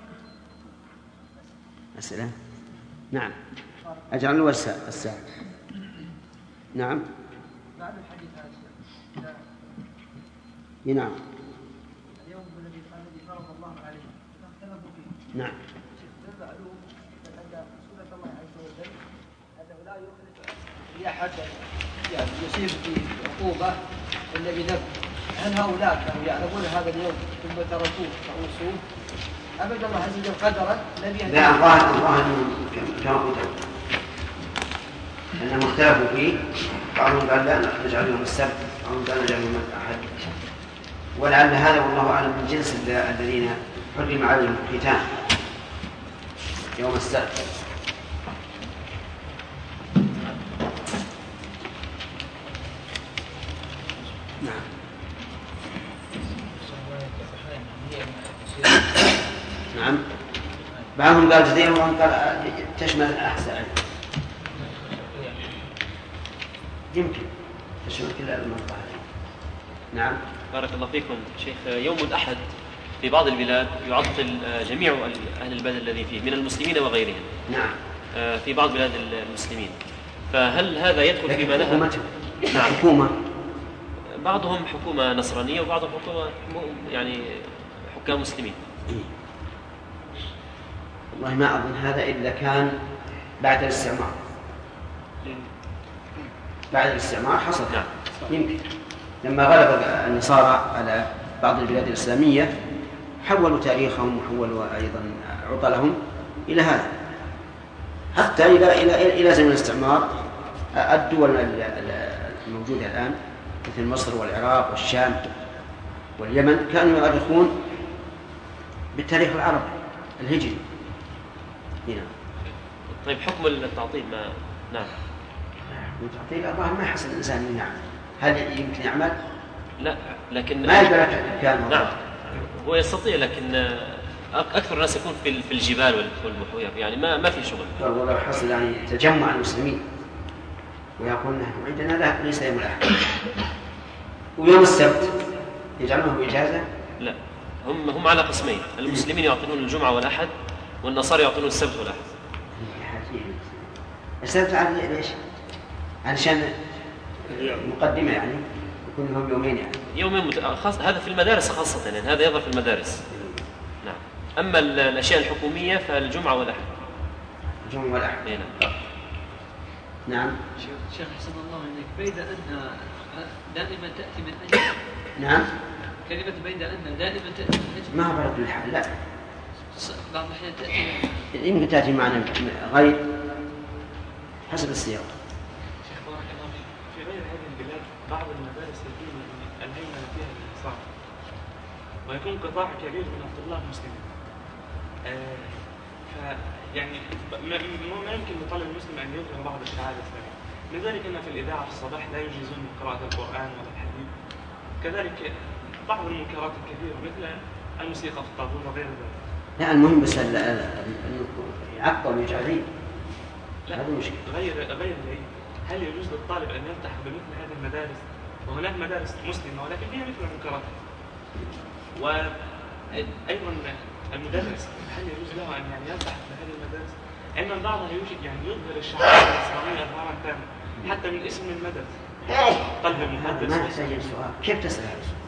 أسئلة. نعم أجعل له الساعة. نعم بعد الحديث هذا نعم اليوم الذي فرض الله عليه اختلفوا فيه. نعم معلوم أن سنة الله عز وجل أنه لا يخلف لأحد يعني يصيب في عقوبة إلا بذنب. هل هؤلاء كانوا يعلمون هذا اليوم ثم تركوه فأوصوه؟ أبدا الله عز وجل قدرا لم يهدي. لا الظاهر الظاهر كما قلت أنهم اختلفوا فيه، بعضهم قال لا نجعل يوم السبت، بعضهم قال نجعل يوم الأحد، ولعل هذا والله أعلم من جنس الذين حرم عليهم الختان يوم السبت. نعم. نعم. بعضهم قال جزئيا وبعضهم قال تشمل الأحساء. يمكن تشمل كل المنطقة. نعم. بارك الله فيكم شيخ. يوم الأحد في بعض البلاد يعطل جميع أهل البلد الذي فيه من المسلمين وغيرهم. نعم. في بعض بلاد المسلمين، فهل هذا يدخل فيما نهى؟ نعم. حكومة. بعضهم حكومة نصرانية وبعضهم حكومة يعني حكام مسلمين. والله ما أظن هذا إلا كان بعد الاستعمار. بعد الاستعمار حصل. نعم. يمكن لما غلب النصارى على بعض البلاد الإسلامية حولوا تاريخهم وحولوا أيضا عطلهم إلى هذا، حتى إلى إلى إلى زمن الاستعمار الدول الموجودة الآن مثل مصر والعراق والشام واليمن كانوا يؤرخون بالتاريخ العربي الهجري. هنا. طيب حكم التعطيل ما نعم. التعطيل الظاهر ما يحصل الإنسان ينعم. هل يمكن يعمل؟ لا لكن ما يقدر كان. نعم هو يستطيع، لكن أكثر الناس يكون في في الجبال والبحيرات يعني ما ما في شغل. والله حصل يعني تجمع المسلمين ويقول نحن عندنا لا ليس يوم الأحد ويوم السبت يجعلونه إجازة. لا هم هم على قسمين، المسلمين يعطون الجمعة والأحد والنصارى يعطون السبت والأحد. السبت على ليش؟ علشان مقدمة يعني يكون لهم يومين يعني. يومين مت... خاص... هذا في المدارس خاصة يعني هذا يظهر في المدارس. نعم. أما الأشياء الحكومية فالجمعة والأحد. الجمعة والأحد. نعم. نعم. شيخ حسن الله عليك، بيد أن دائما تأتي من أجل. نعم. كلمة بيد أن دائما تأتي من أجل. ما هو كل حال لا. بعض الأحيان تأتي. يمكن تأتي معنا غير حسب السياق. شيخ بارك الله فيك، في غير هذه البلاد بعض المدارس يكون الهيمنة فيها الانصاف ويكون قطاع كبير من الطلاب المسلمين. آه ف يعني ما, ما يمكن لطالب المسلم ان يظهر بعض الشعائر الاسلاميه، لذلك ان في الاذاعه في الصباح لا يجيزون قراءه القران ولا الحديث، كذلك بعض المنكرات الكثيره مثل الموسيقى في الطابور وغير ذلك. لا المهم بس يعطل ويجعل عيد. لا غير غير العيد، هل يجوز للطالب ان يلتحق بمثل هذه المدارس وهناك مدارس مسلمه ولكن هي مثل المنكرات؟ وايضا المدرس هل يجوز له ان يعني يلتحق بهذه المدارس؟ علما بعضها يوجد يعني يظهر الشعائر الاسلاميه اظهارا تاما حتى من اسم المدرسه. قلب المحدث. ما يحتاج السؤال، كيف تسال هذا السؤال؟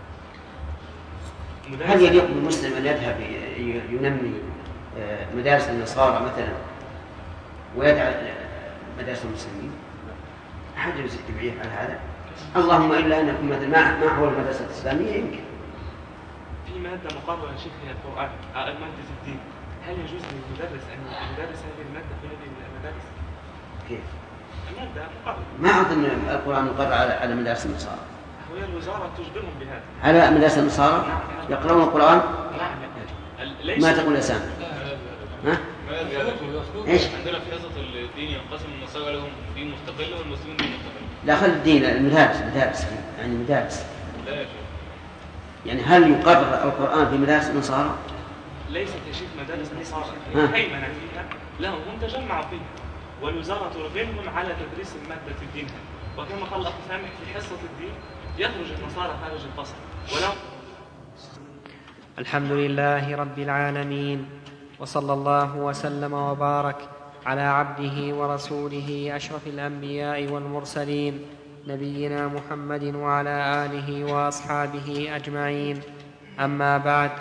هل يليق بالمسلم ان يذهب ينمي مدارس النصارى مثلا ويدعى مدارس المسلمين؟ أحد يبعيه على هذا؟ اللهم إلا أن يكون مثل ما ما هو المدرسة الإسلامية يمكن. في مادة مقررة شيخ هي القرآن، مادة الدين، هل يجوز للمدرس أن يدرس هذه المادة في هذه المدارس؟ كيف؟ المادة مقررة. ما أظن القرآن مقرر على على مدارس النصارى. هي الوزارة تجبرهم بهذا. على مدارس النصارى يقرؤون القرآن؟ نعم. ما تقول يا سامي؟ ها؟ ايش؟ عندنا في حصة الدين ينقسم النصارى لهم دين مستقل والمسلمين دين مستقل. لا خل الدين المدارس مدارس يعني مدارس. لا يا شيخ. يعني هل يقرر القرآن في مدارس النصارى؟ ليست يا شيخ مدارس النصارى هيمنة فيها، لهم هم تجمعوا فيها والوزارة ترغمهم على تدريس مادة الدين، وكما قال الأخ سامح في حصة الدين يخرج النصارى خارج الفصل ولو. الحمد لله رب العالمين، وصلى الله وسلم وبارك على عبده ورسوله أشرف الأنبياء والمرسلين نبينا محمد وعلى آله وأصحابه أجمعين. أما بعد،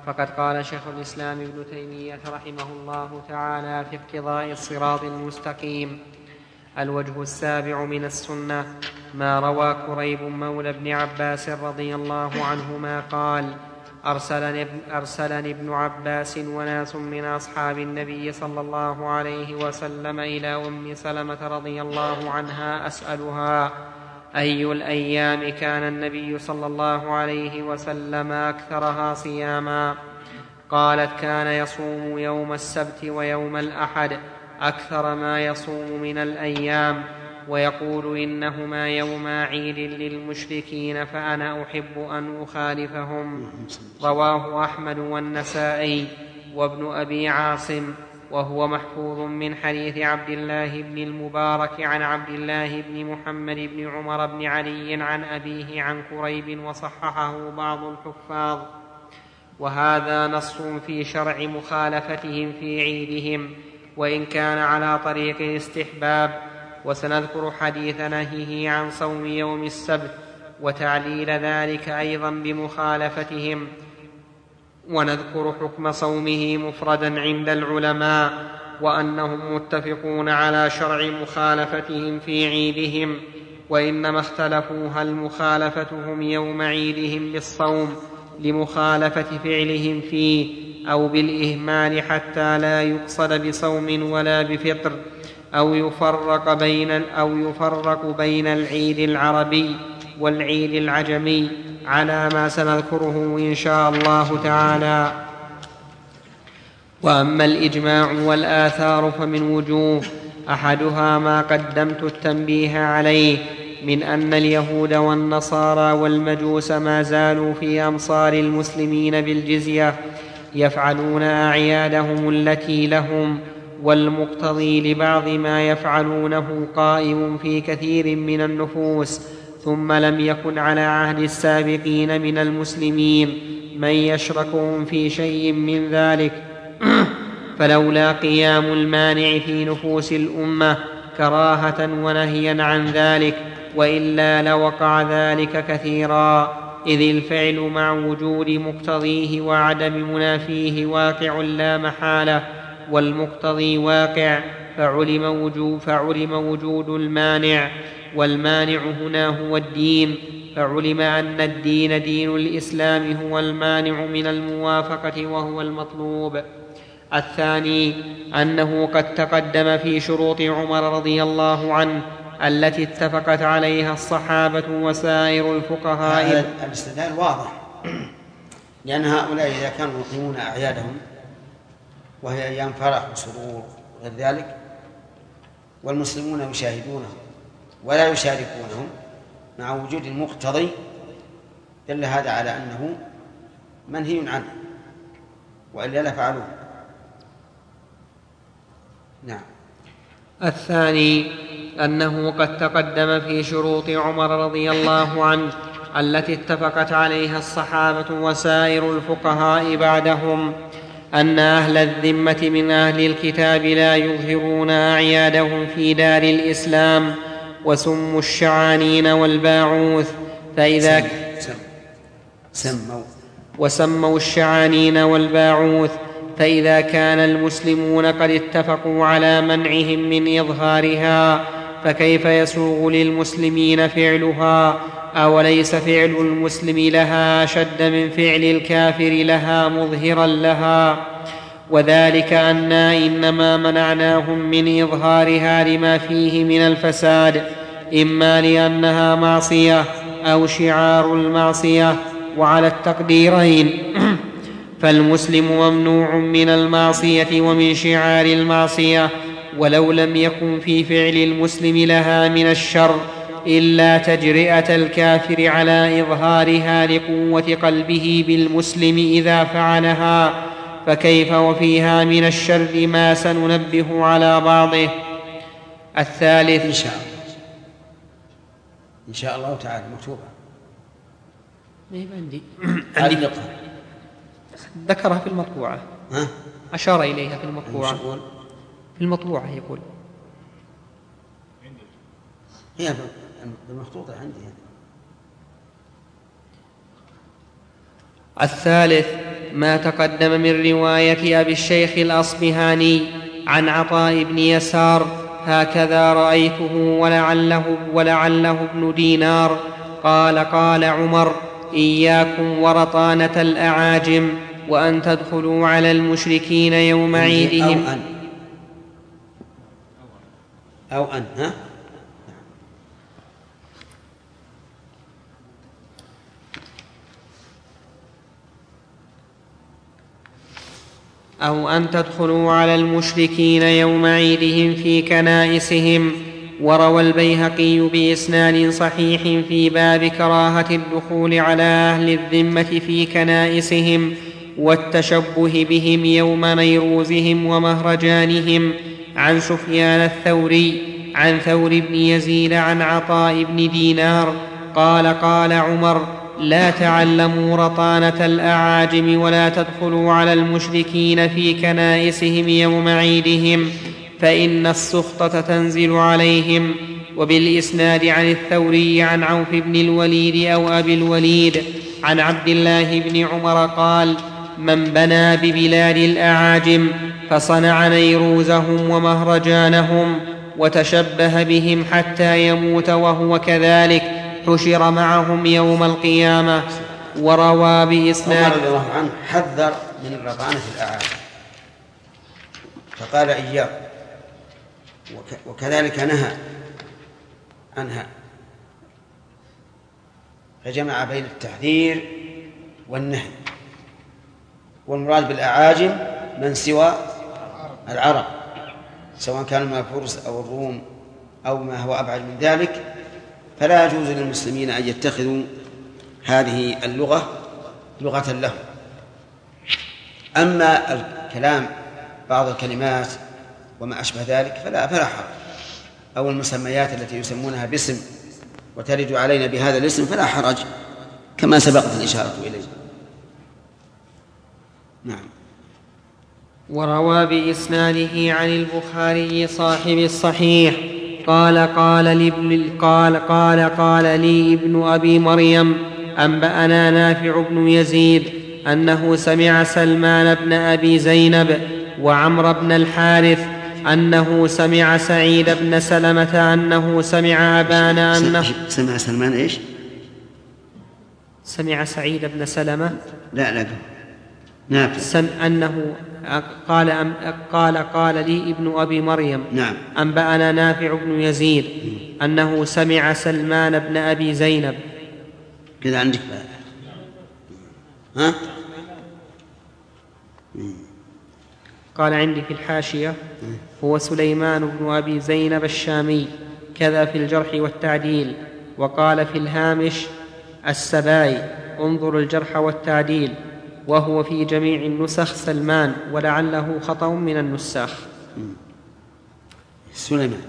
فقد قال شيخ الإسلام ابن تيمية رحمه الله تعالى في اقتضاء الصراط المستقيم: الوجه السابع من السنة ما روى كريب مولى ابن عباس رضي الله عنهما قال: أرسلني ابن, أرسلني ابن عباس وناس من أصحاب النبي صلى الله عليه وسلم إلى أم سلمة رضي الله عنها أسألها أي الأيام كان النبي صلى الله عليه وسلم أكثرها صياما؟ قالت: كان يصوم يوم السبت ويوم الأحد أكثر ما يصوم من الأيام، ويقول إنهما يوما عيد للمشركين فأنا أحب أن أخالفهم. رواه أحمد والنسائي وابن أبي عاصم، وهو محفوظ من حديث عبد الله بن المبارك عن عبد الله بن محمد بن عمر بن علي عن أبيه عن كريب، وصححه بعض الحفاظ. وهذا نص في شرع مخالفتهم في عيدهم، وإن كان على طريق الاستحباب. وسنذكر حديث نهيه عن صوم يوم السبت وتعليل ذلك أيضا بمخالفتهم، ونذكر حكم صومه مفردا عند العلماء، وأنهم متفقون على شرع مخالفتهم في عيدهم، وإنما اختلفوا هل مخالفتهم يوم عيدهم بالصوم لمخالفة فعلهم فيه، أو بالإهمال حتى لا يقصد بصوم ولا بفطر، أو يفرق بين, أو يفرق بين العيد العربي والعيد العجمي على ما سنذكره إن شاء الله تعالى. وأما الإجماع والآثار فمن وجوه: أحدها ما قدمت التنبيه عليه من أن اليهود والنصارى والمجوس ما زالوا في أمصار المسلمين بالجزية يفعلون أعيادهم التي لهم، والمقتضي لبعض ما يفعلونه قائم في كثير من النفوس، ثم لم يكن على عهد السابقين من المسلمين من يشركهم في شيء من ذلك فلولا قيام المانع في نفوس الأمة كراهة ونهيا عن ذلك، وإلا لوقع ذلك كثيرا، إذ الفعل مع وجود مقتضيه وعدم منافيه واقع لا محالة، والمقتضي واقع فعلم وجود, فعلم وجود المانع، والمانع هنا هو الدين، فعلم أن الدين دين الإسلام هو المانع من الموافقة وهو المطلوب. الثاني أنه قد تقدم في شروط عمر رضي الله عنه التي اتفقت عليها الصحابة وسائر الفقهاء. هذا الاستدلال واضح، لأن هؤلاء إذا كانوا يقيمون أعيادهم وهي أيام فرح وسرور وغير ذلك، والمسلمون يشاهدونهم ولا يشاركونهم مع وجود المقتضي، دل هذا على أنه منهي عنه، وإلا لا فعلوه. نعم. الثاني أنه قد تقدم في شروط عمر رضي الله عنه التي اتفقت عليها الصحابة وسائر الفقهاء بعدهم أن أهل الذمة من أهل الكتاب لا يظهرون أعيادهم في دار الإسلام، وسموا الشعانين والباعوث فإذا سموا وسموا الشعانين والباعوث فإذا كان المسلمون قد اتفقوا على منعهم من إظهارها فكيف يسوغ للمسلمين فعلها؟ أوليس فعل المسلم لها أشد من فعل الكافر لها مظهرا لها؟ وذلك أننا إنما منعناهم من إظهارها لما فيه من الفساد، إما لأنها معصية أو شعار المعصية، وعلى التقديرين فالمسلم ممنوع من المعصية ومن شعار المعصية، ولو لم يكن في فعل المسلم لها من الشر إلا تجرئة الكافر على إظهارها لقوة قلبه بالمسلم إذا فعلها، فكيف وفيها من الشر ما سننبه على بعضه. الثالث إن شاء الله إن شاء الله تعالى مكتوبة عندي عندي ذكرها في المطبوعة، ها؟ أشار إليها في المطبوعة، في المطبوعة يقول هي المخطوطة عندي. الثالث ما تقدم من رواية أبي الشيخ الأصبهاني عن عطاء بن يسار هكذا رأيته ولعله, ولعله ابن دينار قال قال عمر إياكم ورطانة الأعاجم وأن تدخلوا على المشركين يوم عيدهم أو أن أو أن ها؟ أو أن تدخلوا على المشركين يوم عيدهم في كنائسهم. وروى البيهقي بإسناد صحيح في باب كراهة الدخول على أهل الذمة في كنائسهم والتشبه بهم يوم نيروزهم ومهرجانهم عن سفيان الثوري عن ثور بن يزيد عن عطاء بن دينار قال قال عمر لا تعلموا رطانة الأعاجم ولا تدخلوا على المشركين في كنائسهم يوم عيدهم فإن السخطة تنزل عليهم. وبالإسناد عن الثوري عن عوف بن الوليد أو أبي الوليد عن عبد الله بن عمر قال من بنى ببلاد الأعاجم فصنع نيروزهم ومهرجانهم وتشبه بهم حتى يموت وهو كذلك حشر معهم يوم القيامة. وروى بإسناد رضي الله عنه حذر من رطانة الأعاجم فقال إياكم، وكذلك نهى عنها فجمع بين التحذير والنهي. والمراد بالأعاجم من سوى العرب سواء كانوا من الفرس أو الروم أو ما هو أبعد من ذلك، فلا يجوز للمسلمين أن يتخذوا هذه اللغة لغة لهم. أما الكلام بعض الكلمات وما أشبه ذلك فلا فلا حرج، أو المسميات التي يسمونها باسم وترد علينا بهذا الاسم فلا حرج كما سبقت الإشارة إليه. نعم. وروى بإسناده عن البخاري صاحب الصحيح قال قال لي قال قال قال لي ابن أبي مريم أنبأنا نافع بن يزيد أنه سمع سلمان بن أبي زينب وعمر بن الحارث أنه سمع سعيد بن سلمة أنه سمع أبان أنه سمع سلمان إيش؟ سمع سعيد بن سلمة لا لا نافع سم أنه قال أم قال قال لي ابن أبي مريم نعم أنبأنا نافع بن يزيد أنه سمع سلمان بن أبي زينب كذا عندك بقى. ها؟ قال عندي في الحاشية هو سليمان بن أبي زينب الشامي كذا في الجرح والتعديل. وقال في الهامش السباي انظر الجرح والتعديل وهو في جميع النسخ سلمان ولعله خطأ من النساخ. سليمان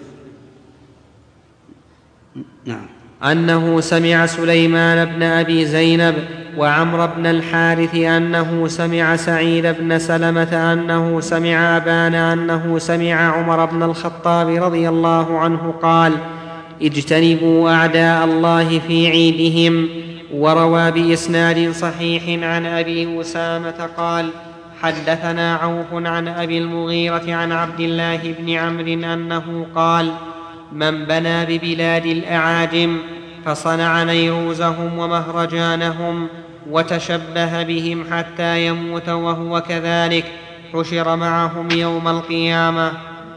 نعم أنه سمع سليمان بن أبي زينب وعمر بن الحارث أنه سمع سعيد بن سلمة أنه سمع أبان أنه سمع عمر بن الخطاب رضي الله عنه قال اجتنبوا أعداء الله في عيدهم. وروى بإسناد صحيح عن أبي أسامة قال حدثنا عوف عن أبي المغيرة عن عبد الله بن عمرو أنه قال من بنى ببلاد الأعاجم فصنع نيروزهم ومهرجانهم وتشبه بهم حتى يموت وهو كذلك حشر معهم يوم القيامة.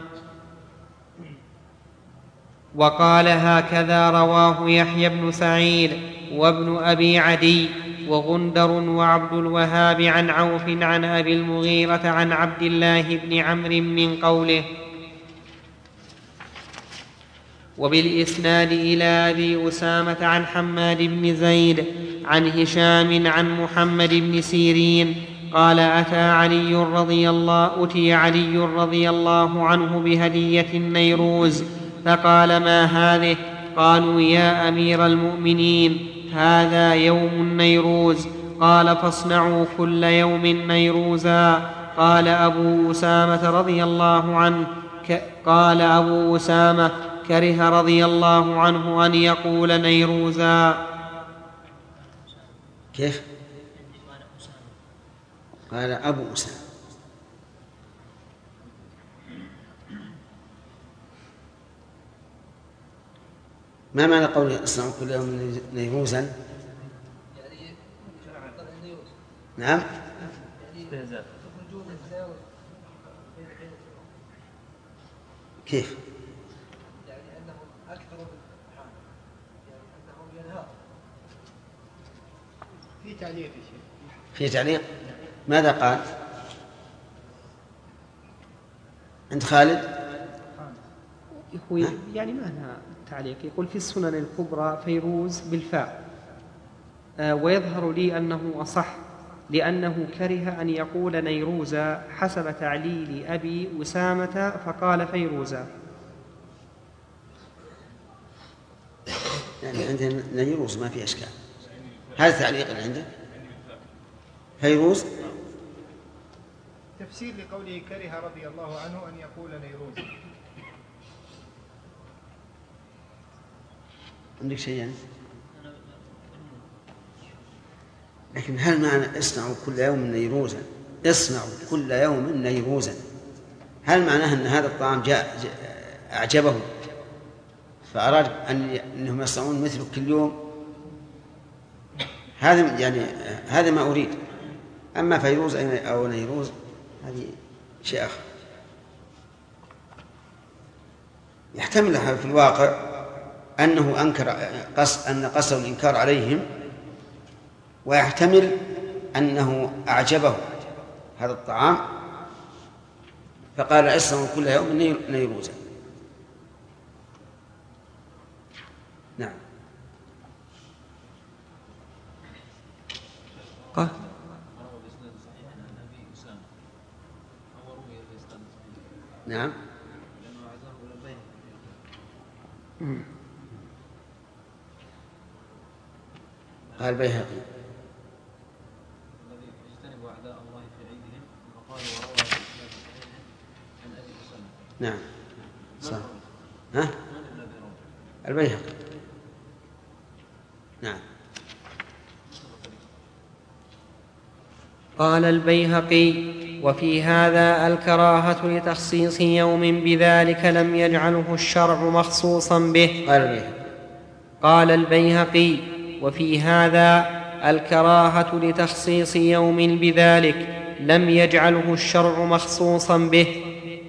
وقال هكذا رواه يحيى بن سعيد وابن أبي عدي وغندر وعبد الوهاب عن عوف عن أبي المغيرة عن عبد الله بن عمرو من قوله. وبالإسناد إلى أبي أسامة عن حماد بن زيد عن هشام عن محمد بن سيرين قال أتى علي رضي الله أتي علي رضي الله عنه بهدية النيروز فقال ما هذه؟ قالوا يا أمير المؤمنين هذا يوم النيروز. قال فاصنعوا كل يوم نيروزا. قال أبو أسامة رضي الله عنه قال أبو أسامة كره رضي الله عنه أن يقول نيروزا. كيف؟ قال أبو أسامة. ما معنى قوله اصنعوا كل يوم نيروزا؟ نعم. كيف؟ يعني أنهم أكثر من الامتحان، يعني أنهم ينهار. في تعليق يا شيخ. في تعليق. ماذا قال؟ عند خالد؟ يعني معنى التعليق يقول في السنن الكبرى فيروز بالفاء، آه ويظهر لي أنه أصح لأنه كره أن يقول نيروزا حسب تعليل أبي أسامة فقال فيروزا. يعني عندنا نيروز ما في أشكال. هذا تعليق اللي عنده فيروز. تفسير لقوله كره رضي الله عنه أن يقول نيروز. عندك شيء يعني؟ لكن هل معنى اصنعوا كل يوم نيروزا، اصنعوا كل يوم نيروزا، هل معناه أن هذا الطعام جاء, جاء أعجبه فأراد أن أنهم يصنعون مثله كل يوم؟ هذا يعني هذا ما أريد. أما فيروز أو نيروز هذه شيء آخر. يحتمل في الواقع أنه أنكر قص أن قصر الإنكار عليهم، ويحتمل أنه أعجبه هذا الطعام فقال اصنعوا كل يوم نيروزا. نعم. قال نعم. قال بيهقي الذي يجتنب أعداء الله في عيدهم وقال وروى عن أبي أسامة. نعم صح. ها البيهقي. نعم. قال البيهقي وفي هذا الكراهة لتخصيص يوم بذلك لم يجعله الشرع مخصوصا به. قال البيهقي قال البيهقي وفي هذا الكراهة لتخصيص يوم بذلك لم يجعله الشرع مخصوصا به.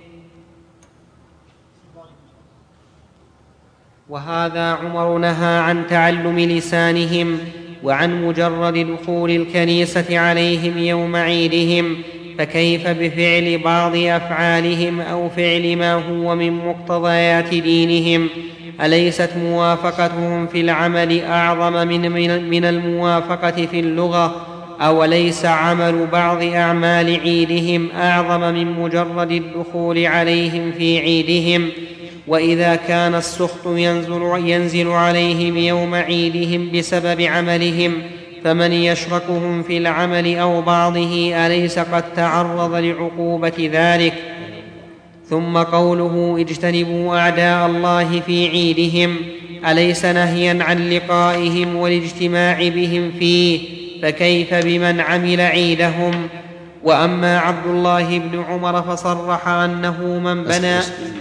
وهذا عمر نهى عن تعلم لسانهم وعن مجرد دخول الكنيسة عليهم يوم عيدهم، فكيف بفعل بعض أفعالهم أو فعل ما هو من مقتضيات دينهم؟ أليست موافقتهم في العمل أعظم من, من, من الموافقة في اللغة؟ أوليس عمل بعض أعمال عيدهم أعظم من مجرد الدخول عليهم في عيدهم؟ وإذا كان السخط ينزل, ينزل عليهم يوم عيدهم بسبب عملهم، فمن يشركهم في العمل أو بعضه أليس قد تعرض لعقوبة ذلك؟ ثم قوله اجتنبوا أعداء الله في عيدهم أليس نهيا عن لقائهم والاجتماع بهم فيه؟ فكيف بمن عمل عيدهم؟ وأما عبد الله بن عمر فصرح أنه من بنى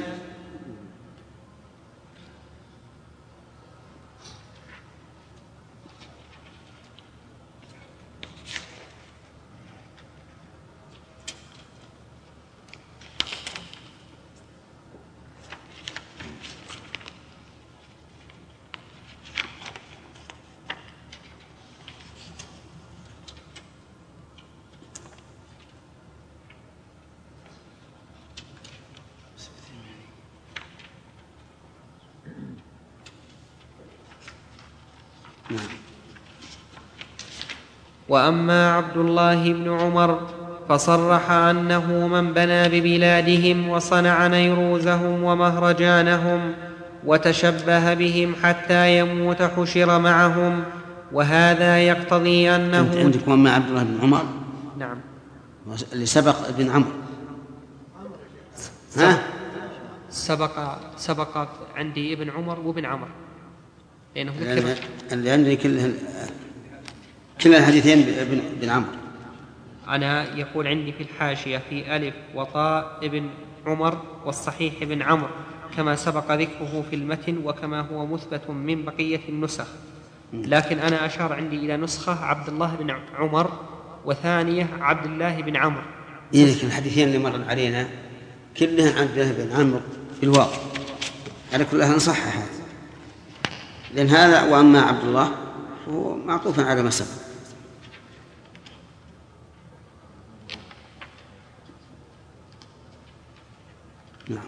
وأما عبد الله بن عمر فصرح أنه من بنى ببلادهم وصنع نيروزهم ومهرجانهم وتشبه بهم حتى يموت حشر معهم، وهذا يقتضي أنه عندكم مع عبد الله بن عمر. نعم. اللي سبق ابن عمرو. ها؟ سبق سبق عندي ابن عمر وابن عمر لأنه اللي عندي كل كل الحديثين بن بن عمرو. أنا يقول عندي في الحاشية في ألف وطاء ابن عمر والصحيح ابن عمرو كما سبق ذكره في المتن وكما هو مثبت من بقية النسخ، لكن أنا أشار عندي إلى نسخة عبد الله بن عمر وثانية عبد الله بن عمرو. إيه لكن الحديثين اللي مرن علينا كلها عبد الله بن عمرو بالواو على كلها نصحها، لأن هذا وأما عبد الله هو معطوف على ما سبق. نعم.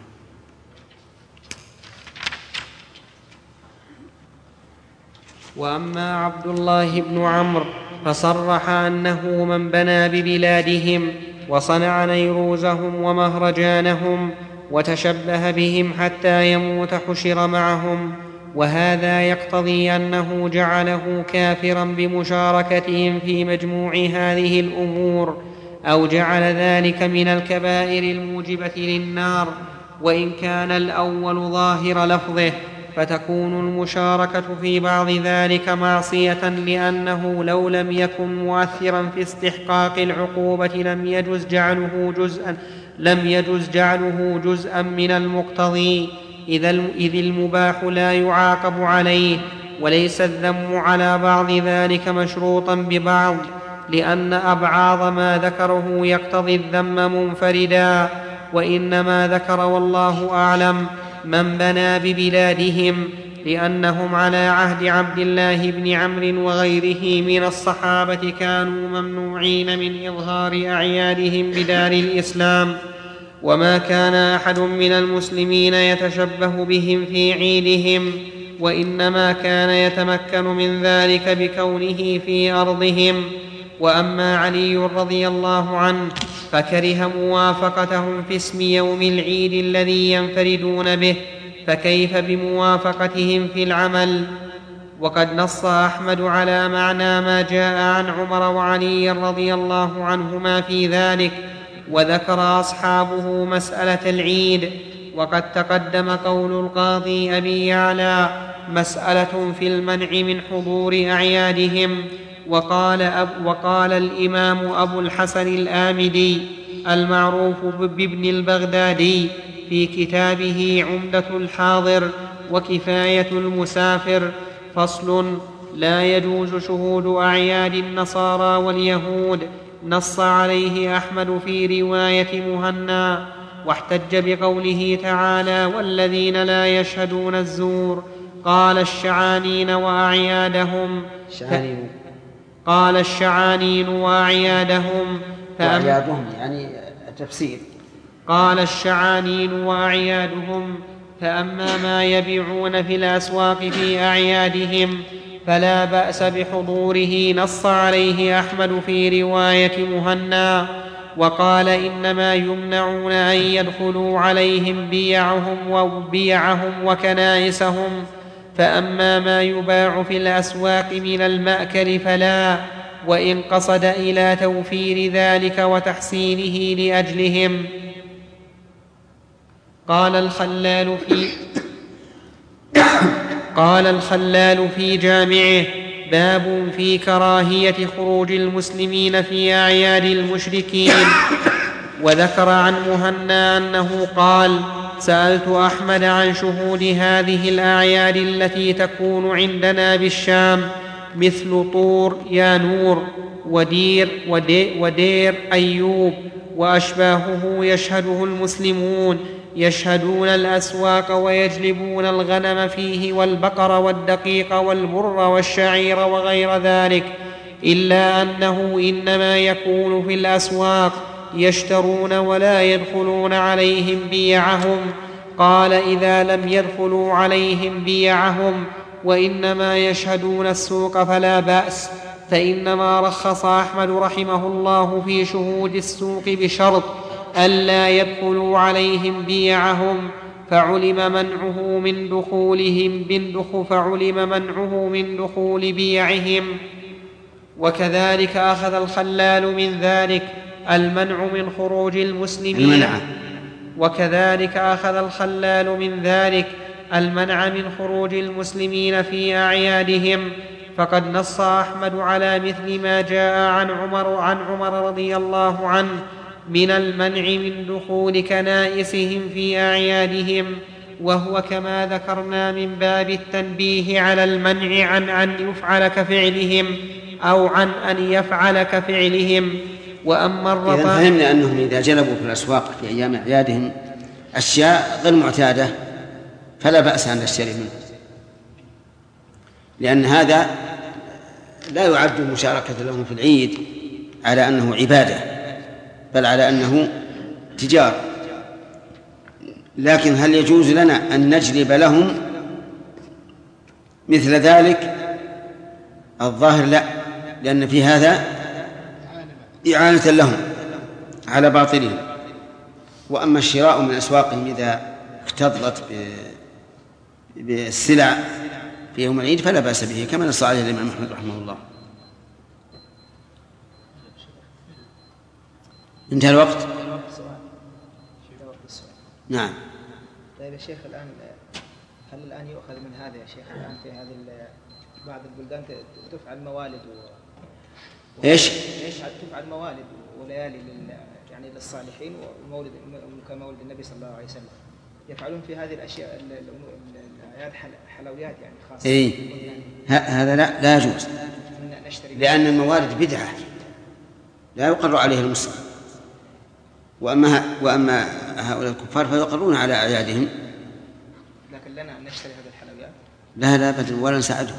وأما عبد الله بن عمرو فصرح أنه من بنى ببلادهم وصنع نيروزهم ومهرجانهم وتشبه بهم حتى يموت حشر معهم، وهذا يقتضي أنه جعله كافرا بمشاركتهم في مجموع هذه الأمور، أو جعل ذلك من الكبائر الموجبة للنار، وإن كان الأول ظاهر لفظه فتكون المشاركة في بعض ذلك معصية، لأنه لو لم يكن مؤثرا في استحقاق العقوبة لم يجز جعله جزءا لم يجز جعله جزءا من المقتضي، إذ المباح لا يعاقب عليه، وليس الذم على بعض ذلك مشروطا ببعض، لأن أبعاض ما ذكره يقتضي الذم منفردا، وإنما ذكر والله أعلم من بنى ببلادهم، لأنهم على عهد عبد الله بن عمرو وغيره من الصحابة كانوا ممنوعين من إظهار أعيادهم بدار الإسلام، وما كان أحد من المسلمين يتشبه بهم في عيدهم، وإنما كان يتمكن من ذلك بكونه في أرضهم. وأما علي رضي الله عنه فكره موافقتهم في اسم يوم العيد الذي ينفردون به، فكيف بموافقتهم في العمل؟ وقد نص أحمد على معنى ما جاء عن عمر وعلي رضي الله عنهما في ذلك، وذكر أصحابه مسألة العيد. وقد تقدم قول القاضي أبي يعلى مسألة في المنع من حضور أعيادهم. وقال, أب وقال الإمام أبو الحسن الآمدي المعروف بابن البغدادي في كتابه عمدة الحاضر وكفاية المسافر فصل: لا يجوز شهود أعياد النصارى واليهود. نص عليه أحمد في رواية مهنا، واحتج بقوله تعالى: والذين لا يشهدون الزور. قال الشعانين وأعيادهم الشعانين قال الشعانين وأعيادهم وأعيادهم يعني تفسير. قال الشعانين وأعيادهم فأما ما يبيعون في الأسواق في أعيادهم فلا بأس بحضوره. نص عليه أحمد في رواية مهنا، وقال: إنما يمنعون أن يدخلوا عليهم بيعهم وبيعهم وكنائسهم، فأما ما يباع في الأسواق من المأكل فلا، وإن قصد إلى توفير ذلك وتحسينه لأجلهم. قال الخلال في قال الخلال في جامعه: باب في كراهية خروج المسلمين في أعياد المشركين. وذكر عن مهنا أنه قال: سألت أحمد عن شهود هذه الأعياد التي تكون عندنا بالشام، مثل طور يانور ودير, ودير, ودير أيوب وأشباهه، يشهده المسلمون، يشهدون الأسواق ويجلبون الغنم فيه والبقر والدقيق والبر والشعير وغير ذلك، إلا أنه إنما يكون في الأسواق، يشترون ولا يدخلون عليهم بيعهم. قال: إذا لم يدخلوا عليهم بيعهم وإنما يشهدون السوق فلا بأس، فإنما رخص أحمد رحمه الله في شهود السوق بشرط ألا يدخلوا عليهم بيعهم، فعلم منعه من دخولهم بندخ فعلم منعه من دخول بيعهم. وكذلك أخذ الخلال من ذلك المنع من خروج المسلمين المنع. وكذلك أخذ الخلال من ذلك المنع من خروج المسلمين في أعيادهم، فقد نص أحمد على مثل ما جاء عن عمر, عن عمر رضي الله عنه من المنع من دخول كنائسهم في أعيادهم، وهو كما ذكرنا من باب التنبيه على المنع عن أن يفعل كفعلهم أو عن أن يفعل كفعلهم. وأما الرطا، إذا فهمنا أنهم إذا جلبوا في الأسواق في أيام أعيادهم أشياء غير معتادة فلا بأس أن نشتري منه، لأن هذا لا يعد مشاركة لهم في العيد على أنه عبادة، بل على أنه تجارة. لكن هل يجوز لنا أن نجلب لهم مثل ذلك؟ الظاهر لا، لأن في هذا إعانة لهم على باطلهم. وأما الشراء من أسواقهم إذا اختضلت بالسلع في يوم العيد فلا بأس به، كما نص عليه الإمام أحمد رحمه الله. انتهى الوقت. نعم. طيب يا شيخ، الآن هل الآن يؤخذ من هذا يا شيخ الآن في هذه بعض البلدان تفعل موالد و... ايش؟ تفعل موالد وليالي لل... يعني للصالحين ومولد كمولد النبي صلى الله عليه وسلم، يفعلون في هذه الأشياء الأعياد حلويات يعني خاصة. إيه هذا لا لا يجوز، لأن الموالد بدعة لا يقر عليها المسلم. وأما وأما هؤلاء الكفار فيقرون على أعيادهم. لكن لنا أن نشتري هذه الحلويات؟ لا لا أبدا، ولا نساعدهم.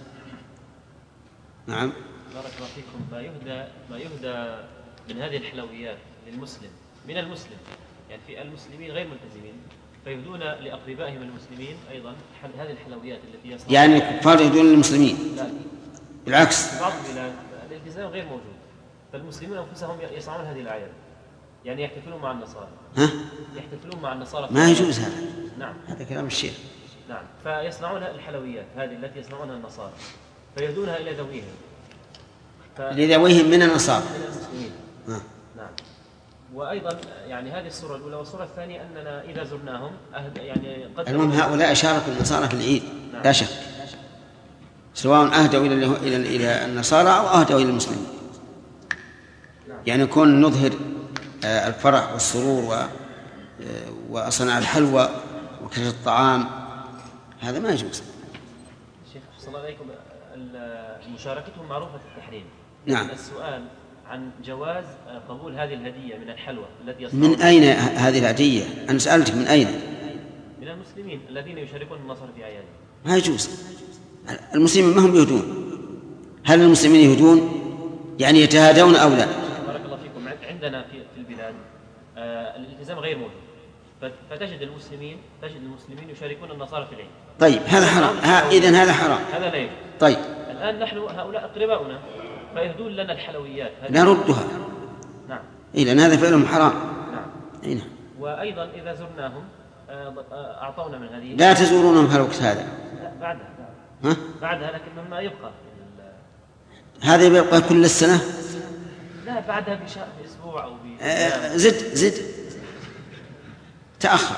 نعم. بارك الله فيكم. ما يهدى ما يهدى من هذه الحلويات للمسلم من المسلم، يعني في المسلمين غير ملتزمين فيهدون لأقربائهم المسلمين أيضا هذه الحلويات التي يصنعون. يعني الكفار يهدون للمسلمين؟ لا بالعكس، في بعض البلاد الالتزام غير موجود، فالمسلمين أنفسهم يصنعون هذه الأعياد، يعني يحتفلون مع النصارى. ها؟ يحتفلون مع النصارى. ما يجوز هذا. نعم. هذا كلام الشيخ. نعم. فيصنعون الحلويات هذه التي يصنعونها النصارى فيهدونها إلى ذويهم. ف... لذويهم من النصارى. من المسلمين. آه. نعم. وأيضا يعني هذه الصورة الأولى، والصورة الثانية أننا إذا زرناهم أهد... يعني قد المهم هؤلاء شاركوا النصارى في العيد. نعم. لا شك، سواء أهدوا إلى إلى إلى النصارى أو أهدوا إلى المسلمين. نعم. يعني كون نظهر الفرح والسرور وصنع الحلوى وكثرة الطعام هذا ما يجوز. شيخ صلى الله عليكم، مشاركتهم معروفة في التحريم. نعم. السؤال عن جواز قبول هذه الهدية من الحلوى التي يصنعون. من أين هذه الهدية؟ أنا سألتك من أين؟ من المسلمين الذين يشاركون النصارى في أعيادهم. ما يجوز. المسلمين ما هم يهدون. هل المسلمين يهدون؟ يعني يتهادون أو لا؟ بارك الله فيكم. عندنا في في البلاد آه الالتزام غير موجود، فتجد المسلمين تجد المسلمين يشاركون النصارى في العيد. طيب هذا حرام. ها إذن هذا حرام. هذا لا يجوز. طيب الآن نحن هؤلاء أقرباؤنا فيهدون لنا الحلويات. نردها. نعم. إيه، لأن هذا فعلهم حرام. نعم. إيه نعم. وأيضا إذا زرناهم أعطونا من هذه. لا تزورونهم في الوقت هذا. لا بعدها. ها؟ بعدها، لكن مما يبقى. هذا يبقى كل السنة؟ لا بعدها بشهر، بأسبوع أو ب. آه زد زد تأخر.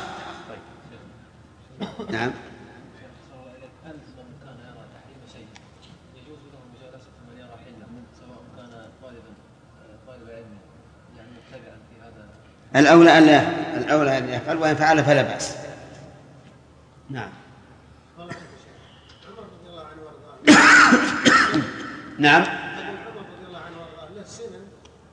طيب. نعم. الأولى أن لا الأولى أن يفعل، وإن فعل فلا بأس. نعم. نعم. عمر رضي الله عنه وارضاه له سنن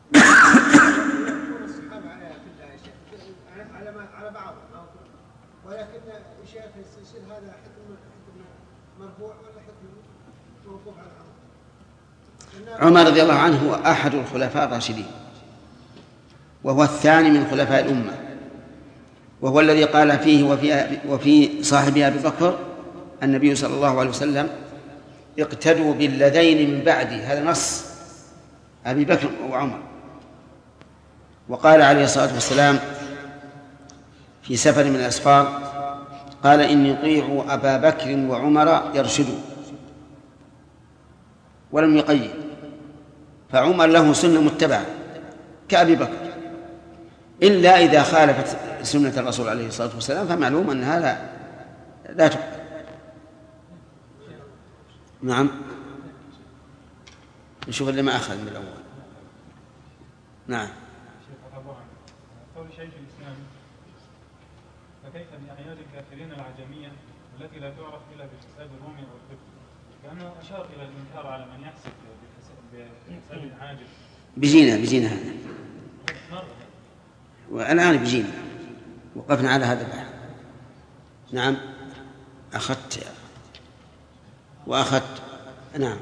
يكون الصحابه عليها كلها شيء على ما على بعض، ولكن شيخ يصير هذا حكم حكم مرفوع ولا حكم موقوف على عمر؟ عمر رضي الله عنه هو أحد الخلفاء الراشدين، وهو الثاني من خلفاء الأمة، وهو الذي قال فيه وفي وفي صاحبه أبي بكر النبي صلى الله عليه وسلم: اقتدوا بالذين من بعدي. هذا نص أبي بكر وعمر. وقال عليه الصلاة والسلام في سفر من الأسفار قال: إني أطيع أبا بكر وعمر يرشدوا، ولم يقيد. فعمر له سنة متبعة كأبي بكر، إلا إذا خالفت سنة الرسول عليه الصلاة والسلام فمعلوم أن هذا لا تقبل. نعم. نشوف اللي ما أخذ من الأول. نعم. قول شيخ الإسلام: فكيف بأعياد الكافرين العجمية التي لا تعرف إلا بحساب الرومي والقبط؟ لأنه أشار إلى الإنكار على من يحسب بحساب عاجل. بجينا بجينا هذا، والآن بجينا وقفنا على هذا البحث. نعم أخذت وأخذت. نعم.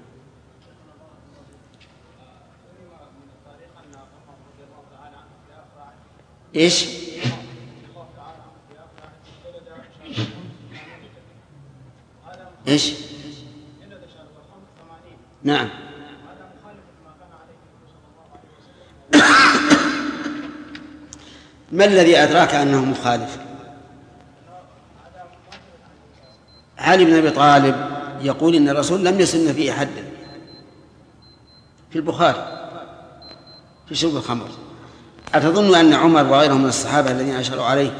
إيش؟ إيش؟ نعم. ما الذي أدراك أنه مخالف؟ علي بن أبي طالب يقول إن الرسول لم يسن فيه حدا في البخاري في شرب الخمر. أتظن أن عمر وغيرهم من الصحابة الذين أشاروا عليه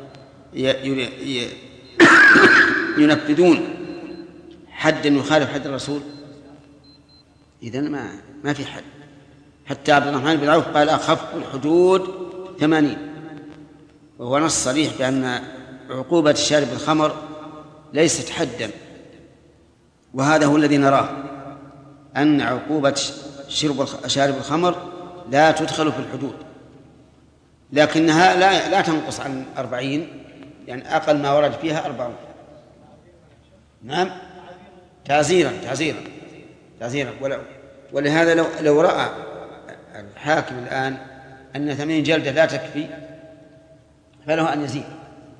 ينفذون حدا يخالف حد الرسول؟ إذن ما ما في حد. حتى عبد الرحمن بن عوف قال: أخف الحدود ثمانين، وهو نص صريح بأن عقوبة الشارب الخمر ليست حدا، وهذا هو الذي نراه، أن عقوبة شرب شارب الخمر لا تدخل في الحدود، لكنها لا لا تنقص عن أربعين، يعني أقل ما ورد فيها أربعون. نعم، تعزيرا تعزيرا تعزيرا ولهذا لو لو رأى الحاكم الآن أن ثمانين جلدة لا تكفي فله أن يزيد.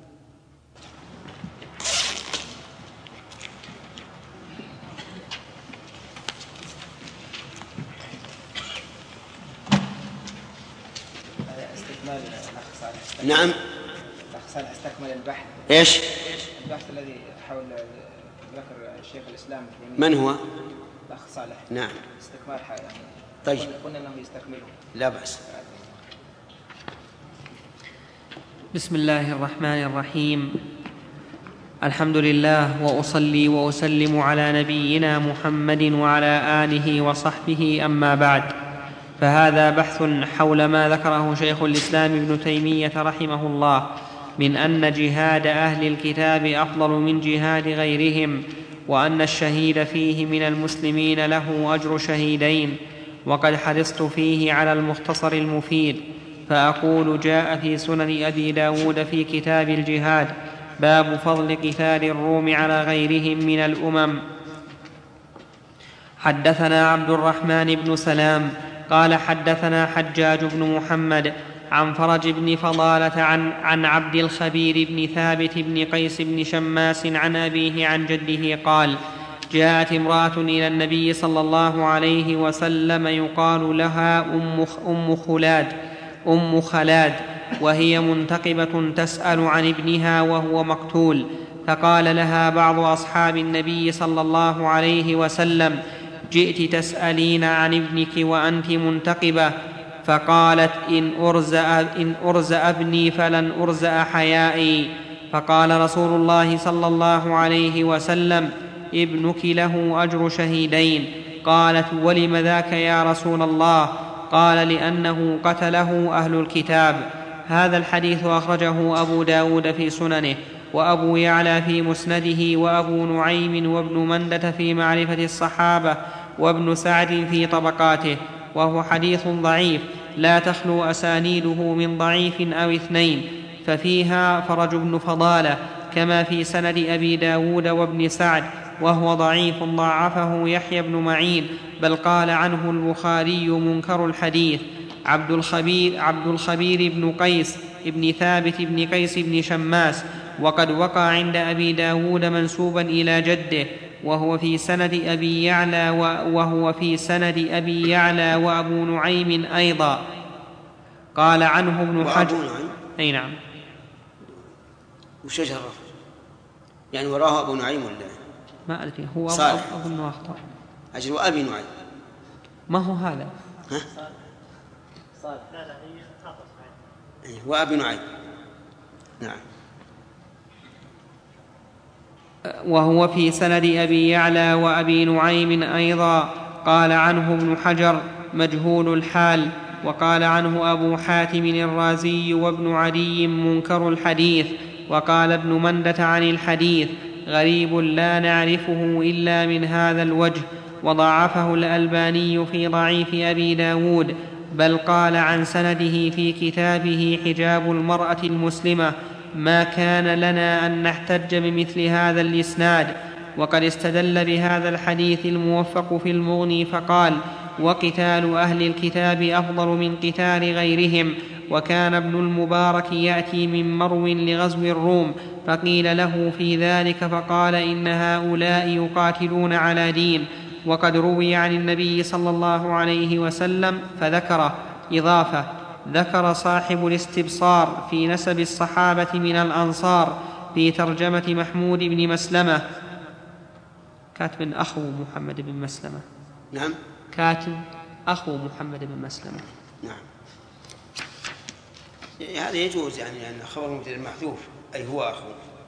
نعم. الأخ صالح استكمل البحث. إيش؟ البحث الذي حول ذكر الشيخ الإسلام. من هو؟ الأخ صالح. نعم. استكمال حاجة. طيب. قلنا أنه يستكمله. لا بأس. بسم الله الرحمن الرحيم. الحمد لله، وأصلي وأسلم على نبينا محمد وعلى آله وصحبه، أما بعد، فهذا بحث حول ما ذكره شيخ الإسلام ابن تيمية رحمه الله من أن جهاد أهل الكتاب أفضل من جهاد غيرهم، وأن الشهيد فيه من المسلمين له أجر شهيدين. وقد حرصت فيه على المختصر المفيد، فأقول: جاء في سنن أبي داود في كتاب الجهاد باب فضل قتال الروم على غيرهم من الأمم. حدثنا عبد الرحمن بن سلام قال حدثنا حجاج بن محمد عن فرج بن فضالة عن, عن عبد الخبير بن ثابت بن قيس بن شماس عن أبيه عن جده قال: جاءت امرأة إلى النبي صلى الله عليه وسلم يقال لها أم, أم خلاد أم خلاد وهي منتقبة تسأل عن ابنها وهو مقتول، فقال لها بعض أصحاب النبي صلى الله عليه وسلم: جئت تسألين عن ابنك وأنت منتقبة؟ فقالت: إن أرزأ, إن أرزأ ابني فلن أرزأ حيائي. فقال رسول الله صلى الله عليه وسلم: ابنك له أجر شهيدين. قالت: ولم ذاك يا رسول الله؟ قال: لأنه قتله أهل الكتاب. هذا الحديث أخرجه أبو داود في سننه، وأبو يعلى في مسنده، وأبو نعيم وابن مندة في معرفة الصحابة، وابن سعد في طبقاته، وهو حديث ضعيف لا تخلو أسانيده من ضعيف أو اثنين، ففيها فرج بن فضالة كما في سند أبي داود وابن سعد، وهو ضعيف ضعفه يحيى بن معين، بل قال عنه البخاري منكر الحديث. عبد الخبير, عبد الخبير بن قيس ابن ثابت بن قيس بن شماس، وقد وقع عند أبي داود منسوبا إلى جده، وهو في سند أبي يعلى وهو في سند أبي يعلى وأبو نعيم أيضا. قال عنه ابن حجر. أي نعم. وش شرف؟ يعني وراه أبو نعيم ولا ما أدري، هو أظن أخطأ. أجل وأبي نعيم ما هو هذا؟ ها؟ وأبي نعيم. نعم. وهو في سند أبي يعلى وأبي نعيم أيضا. قال عنه ابن حجر مجهول الحال. وقال عنه أبو حاتم الرازي وابن عدي منكر الحديث. وقال ابن مندة عن الحديث غريب لا نعرفه إلا من هذا الوجه. وضعفه الألباني في ضعيف أبي داود، بل قال عن سنده في كتابه حجاب المرأة المسلمة ما كان لنا أن نحتج بمثل هذا الإسناد. وقد استدل بهذا الحديث الموفق في المغني فقال وقتال أهل الكتاب أفضل من قتال غيرهم. وكان ابن المبارك يأتي من مرو لغزو الروم فقيل له في ذلك فقال إن هؤلاء يقاتلون على دين. وقد روي عن النبي صلى الله عليه وسلم فذكره. إضافة: ذكر صاحب الاستبصار في نسب الصحابة من الأنصار في ترجمة محمود بن مسلمة. كاتب أخو محمد بن مسلمة. نعم. كاتب أخو محمد بن مسلمة. نعم. هذا يجوز يعني أن خبر مبتدأ محذوف أي هو أخو.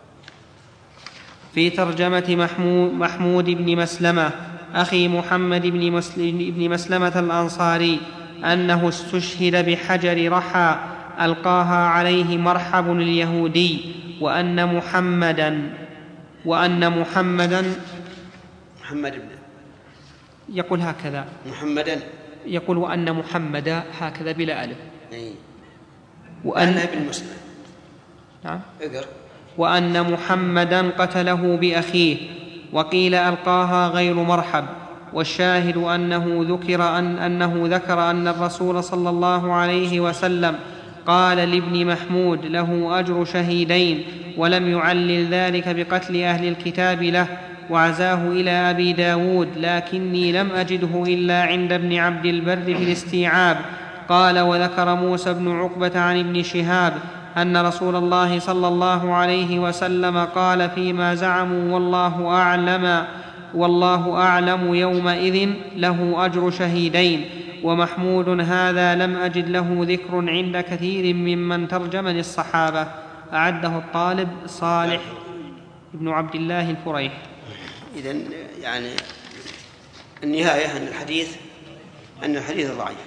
في ترجمة محمود بن مسلمة أخي محمد بن, مسلم بن مسلمة الأنصاري أنه استشهد بحجر رحى ألقاها عليه مرحب اليهودي. وأن محمدا وأن محمدا محمد بن يقول هكذا محمدا يقول وأن محمدا هكذا بلا ألف. أي. وأن ابن مسلم. نعم. اقرأ. وأن محمدا قتله بأخيه. وقيل ألقاها غير مرحب. والشاهد أنه ذكر أن أنه ذكر أن الرسول صلى الله عليه وسلم قال لابن محمود له أجر شهيدين، ولم يعلل ذلك بقتل أهل الكتاب له، وعزاه إلى أبي داود، لكني لم أجده إلا عند ابن عبد البر في الاستيعاب. قال وذكر موسى بن عقبة عن ابن شهاب أن رسول الله صلى الله عليه وسلم قال فيما زعموا والله أعلم والله أعلم يومئذ له أجر شهيدين. ومحمود هذا لم أجد له ذكر عند كثير ممن ترجم للصحابة. أعده الطالب صالح بن عبد الله الفريح. إذن يعني النهاية أن الحديث أن الحديث ضعيف.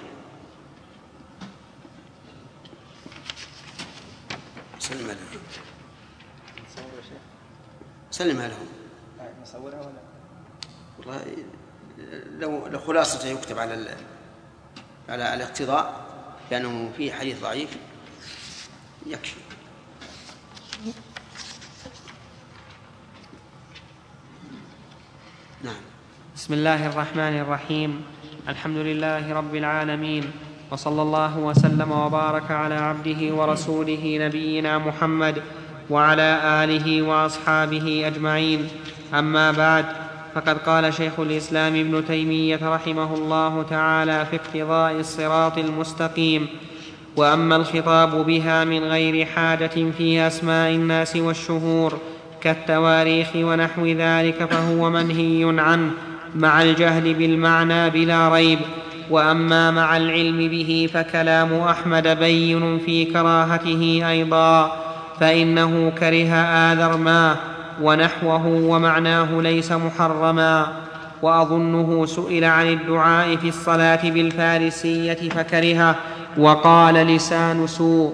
سلم لهم سلم لهم نصورها ولا والله لو لو خلاصة يكتب على على الاقتضاء لأنه فيه حديث ضعيف يكفي. نعم. بسم الله الرحمن الرحيم. الحمد لله رب العالمين، وصلى الله وسلم وبارك على عبده ورسوله نبينا محمد وعلى آله وأصحابه أجمعين. أما بعد، فقد قال شيخ الإسلام ابن تيمية رحمه الله تعالى في اقتضاء الصراط المستقيم: وأما الخطاب بها من غير حاجة في أسماء الناس والشهور كالتواريخ ونحو ذلك فهو منهي عنه مع الجهل بالمعنى بلا ريب. وأما مع العلم به فكلام أحمد بين في كراهته أيضا، فإنه كره آذر ما ونحوه ومعناه ليس محرما. وأظنه سئل عن الدعاء في الصلاة بالفارسية فكرهه وقال لسان سوء.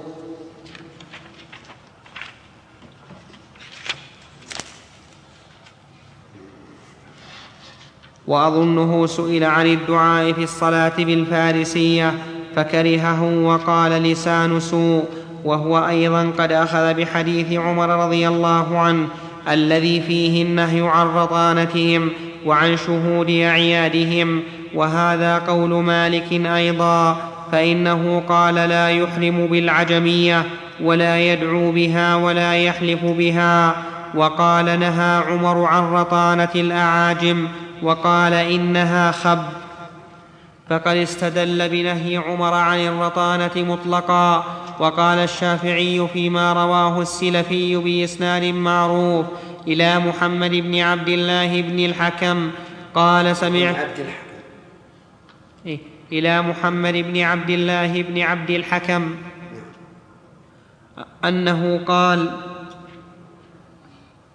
وأظنه سئل عن الدعاء في الصلاة بالفارسية فكرهه وقال لسان سوء، وهو أيضا قد أخذ بحديث عمر رضي الله عنه الذي فيه النهي عن رطانتهم وعن شهود أعيادهم. وهذا قول مالك أيضا، فإنه قال لا يحرم بالعجمية ولا يدعو بها ولا يحلف بها. وقال نهى عمر عن رطانة الأعاجم وقال إنها خب. فقد استدل بنهي عمر عن الرطانة مطلقا. وقال الشافعي فيما رواه السلفي بإسناد معروف إلى محمد بن عبد الله بن الحكم قال سمعت إيه؟ إلى محمد بن عبد الله بن عبد الحكم أنه قال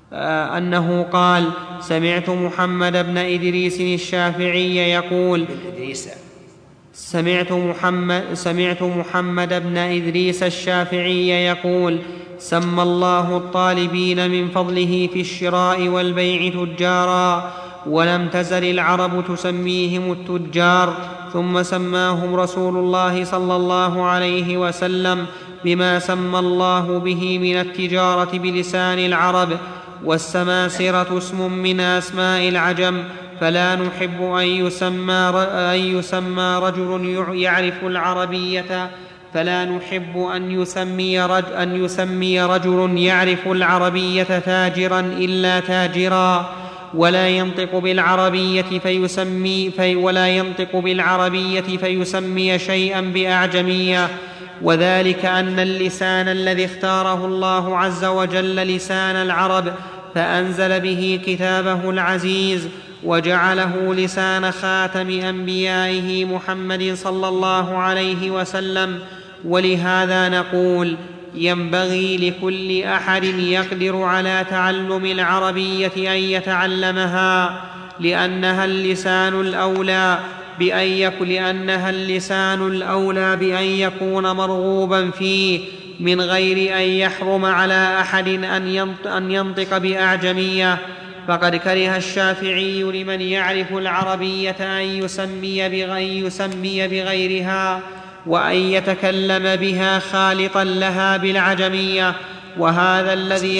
أنه قال: سمعت محمد بن إدريس الشافعي يقول سمعت محمد, سمعت محمد بن إدريس الشافعي يقول: سمى الله الطالبين من فضله في الشراء والبيع تجارا، ولم تزل العرب تسميهم التجار، ثم سماهم رسول الله صلى الله عليه وسلم بما سمى الله به من التجارة بلسان العرب. والسماسرة اسم من أسماء العجم، فلا نحب أن يسمى, أن يسمى رجل يعرف العربية فلا نحب أن يسمي, رج أن يسمي رجل يعرف العربية تاجرا إلا تاجرا، ولا ينطق بالعربية فيسمي في ولا ينطق بالعربية فيسمي شيئا بأعجمية. وذلك أن اللسان الذي اختاره الله عز وجل لسان العرب، فأنزل به كتابه العزيز، وجعله لسان خاتم أنبيائه محمد صلى الله عليه وسلم. ولهذا نقول: ينبغي لكل أحد يقدر على تعلم العربية أن يتعلمها، لأنها اللسان الأولى بأن يكون لأنها اللسان الأولى بأن يكون مرغوبا فيه، من غير أن يحرم على أحد أن ينطق بأعجمية. فقد كره الشافعي لمن يعرف العربية أن يسمي, بغير يسمي بغيرها، وأن يتكلم بها خالطا لها بالعجمية. وهذا الذي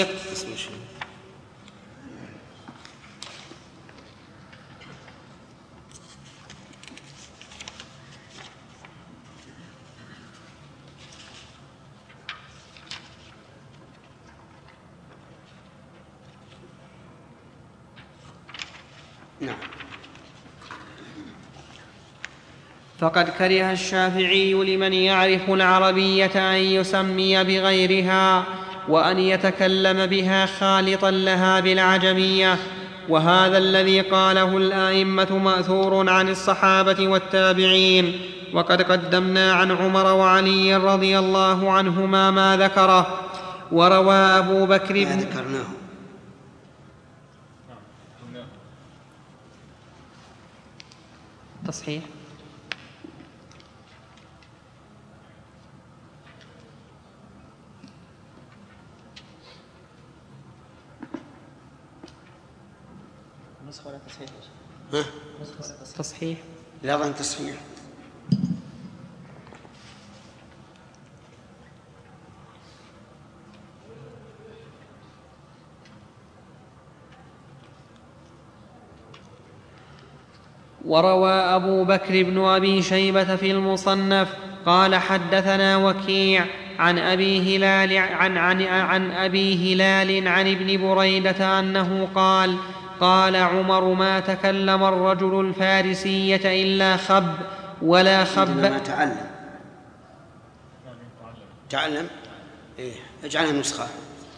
نعم. فقد كره الشافعي لمن يعرف العربية أن يسمي بغيرها، وأن يتكلم بها خالطا لها بالعجمية. وهذا الذي قاله الآئمة مأثور عن الصحابة والتابعين. وقد قدمنا عن عمر وعلي رضي الله عنهما ما ذكره. وروى أبو بكر بن ما ذكرناه تصحيح نسخ ولا تصحيح؟ ها؟ تصحيح لا ظن تصحيح. وروى أبو بكر بن أبي شيبة في المصنف قال: حدثنا وكيع عن أبي هلال عن, عن, عن أبي هلال عن ابن بريدة أنه قال: قال عمر: ما تكلم الرجل الفارسية إلا خب ولا خب. ما تعلم تعلم إيه اجعلها نسخة.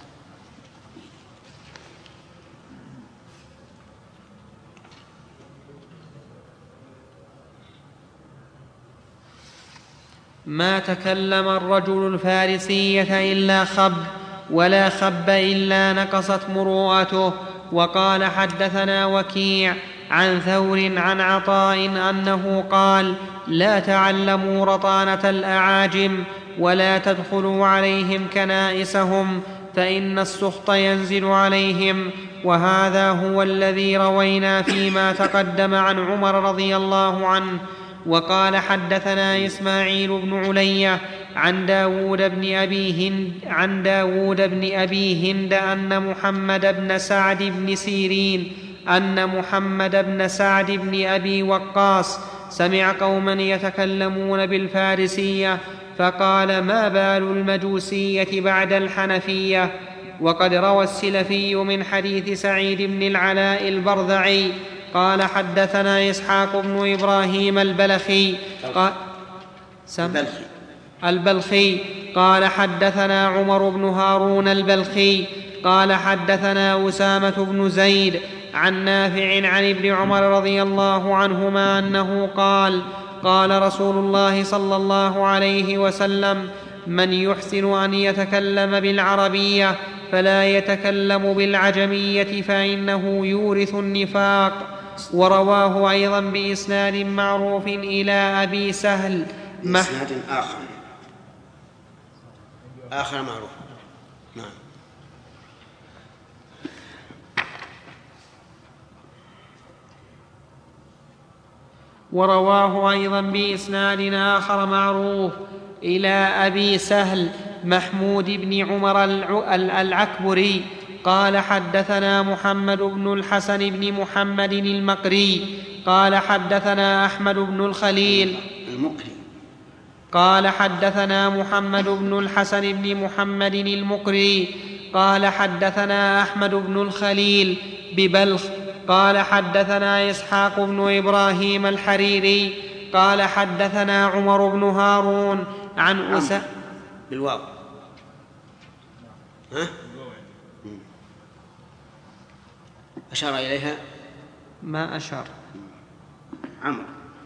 ما تكلم الرجل الفارسية إلا خب ولا خب إلا نقصت مروءته. وقال: حدثنا وكيع عن ثور عن عطاء أنه قال: لا تعلموا رطانة الأعاجم ولا تدخلوا عليهم كنائسهم، فإن السخط ينزل عليهم. وهذا هو الذي روينا فيما تقدم عن عمر رضي الله عنه. وقال: حدثنا إسماعيل بن علية عن داود بن أبي هند عن داود بن أبي هند أن محمد بن سعد بن سيرين أن محمد بن سعد بن أبي وقاص سمع قوما يتكلمون بالفارسية، فقال: ما بال المجوسية بعد الحنفية؟ وقد روى السلفي من حديث سعيد بن العلاء البرذعي قال: حدثنا إسحاق بن إبراهيم البلخي قال البلخي البلخي قال: حدثنا عمر بن هارون البلخي قال: حدثنا أسامة بن زيد عن نافع عن ابن عمر رضي الله عنهما أنه قال: قال رسول الله صلى الله عليه وسلم: من يحسن أن يتكلم بالعربية فلا يتكلم بالعجمية فإنه يورث النفاق. ورواه أيضا بإسناد معروف إلى أبي سهل بإسناد آخر آخر معروف. نعم. ورواه أيضا بإسناد آخر معروف إلى أبي سهل محمود بن عمر العكبري قال حدثنا محمد بن الحسن بن محمد المقري قال حدثنا أحمد بن الخليل المقري قال حدثنا محمد بن الحسن بن محمد المقري قال حدثنا أحمد بن الخليل ببلخ قال حدثنا إسحاق بن إبراهيم الحريري قال حدثنا عمر بن هارون عن أسامة بالواو. ها؟ أشار إليها ما أشار. عمرو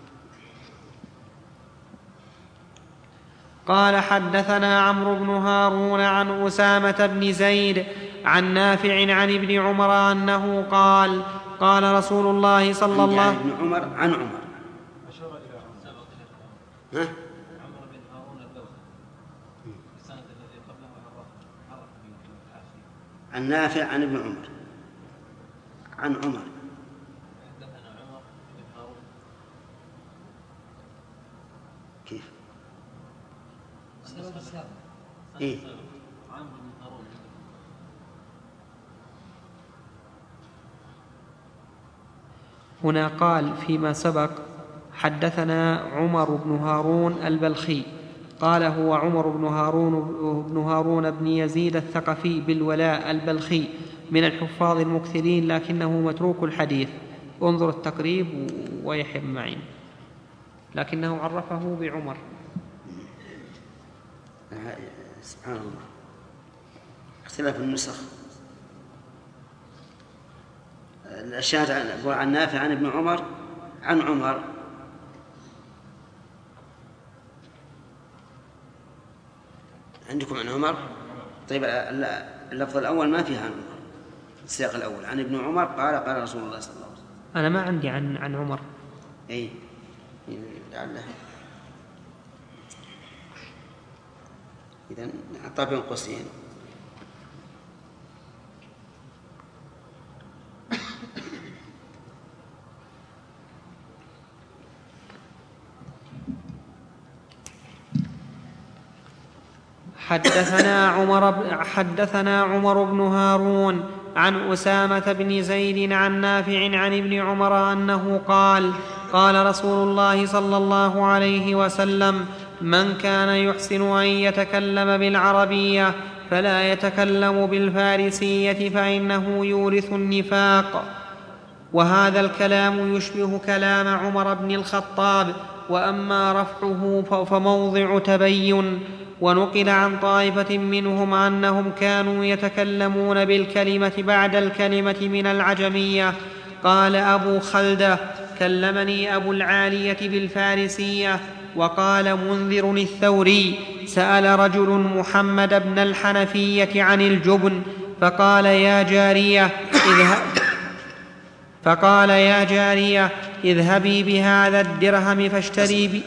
قال حدثنا عمرو بن هارون عن أسامة بن زيد عن نافع عن ابن عمر أنه قال قال رسول الله صلى الله عليه وسلم ابن عمر عن عمر ها؟ عمرو بن هارون الدوسي السنة الذي قبله عرف عرف عن نافع عن ابن عمر عن عمر. حدثنا عمر بن هارون. كيف؟ إيه؟ عمرو بن هارون. هنا قال فيما سبق حدثنا عمر بن هارون البلخي قال هو عمر بن هارون بن هارون بن يزيد الثقفي بالولاء البلخي من الحفاظ المكثرين لكنه متروك الحديث. انظر التقريب ويحيى بن معين لكنه عرفه بعمر. سبحان الله اختلاف النسخ. الشاهد عن نافع عن ابن عمر عن عمر. عندكم عن عمر؟ طيب اللفظ الأول ما فيه عن عمر. السياق الأول عن ابن عمر قال قال رسول الله صلى الله عليه وسلم. أنا ما عندي عن عن عمر. أي لعله إذن أعطى بين قوسين. حدثنا عمر حدثنا عمر بن هارون عن أسامة بن زيد عن نافع عن ابن عمر أنه قال قال رسول الله صلى الله عليه وسلم من كان يحسن أن يتكلم بالعربية فلا يتكلم بالفارسية فإنه يورث النفاق. وهذا الكلام يشبه كلام عمر بن الخطاب وأما رفعه فموضع تبين. ونقل عن طائفة منهم أنهم كانوا يتكلمون بالكلمة بعد الكلمة من العجمية. قال أبو خلدة كلمني أبو العالية بالفارسية. وقال منذر الثوري سأل رجل محمد بن الحنفية عن الجبن فقال يا جارية اذهب فقال يا جارية اذهبي بهذا الدرهم فاشتري بي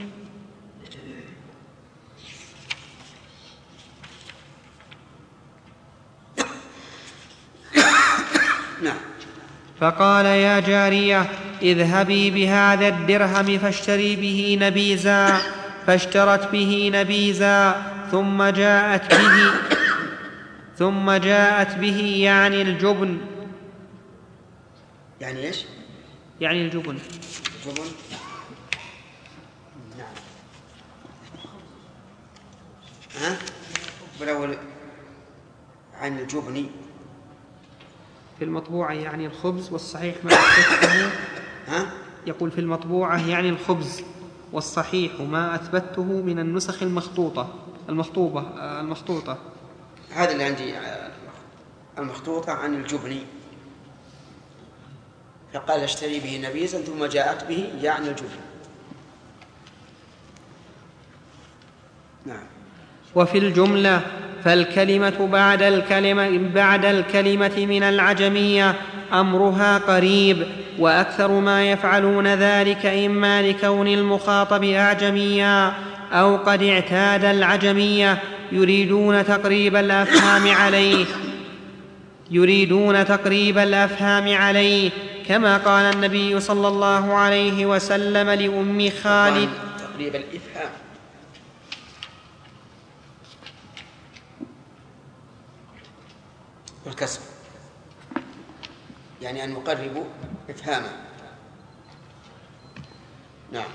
فقال يا جارية اذهبي بهذا الدرهم فاشتري به نبيزا فاشترت به نبيزا ثم جاءت به ثم جاءت به يعني الجبن. يعني ايش؟ يعني الجبن. الجبن. نعم. ها؟ بالأول عن الجبن في المطبوعة يعني الخبز والصحيح ما أثبته. ها؟ يقول في المطبوعة يعني الخبز والصحيح ما أثبته من النسخ المخطوطة المخطوبة المخطوطة. هذا اللي عندي المخطوطة عن الجبن. فقال اشتري به نبيزا ثم جاءت به يعني الجبن. نعم. وفي الجملة فالكلمة بعد الكلمة, بعد الكلمة من العجمية أمرها قريب، وأكثر ما يفعلون ذلك إما لكون المخاطب أعجميا أو قد اعتاد العجمية يريدون تقريب الأفهام عليه يريدون تقريب الأفهام عليه كما قال النبي صلى الله عليه وسلم لأم خالد تقريب الإفهام والكسر، يعني أن يقربوا إفهامه. نعم.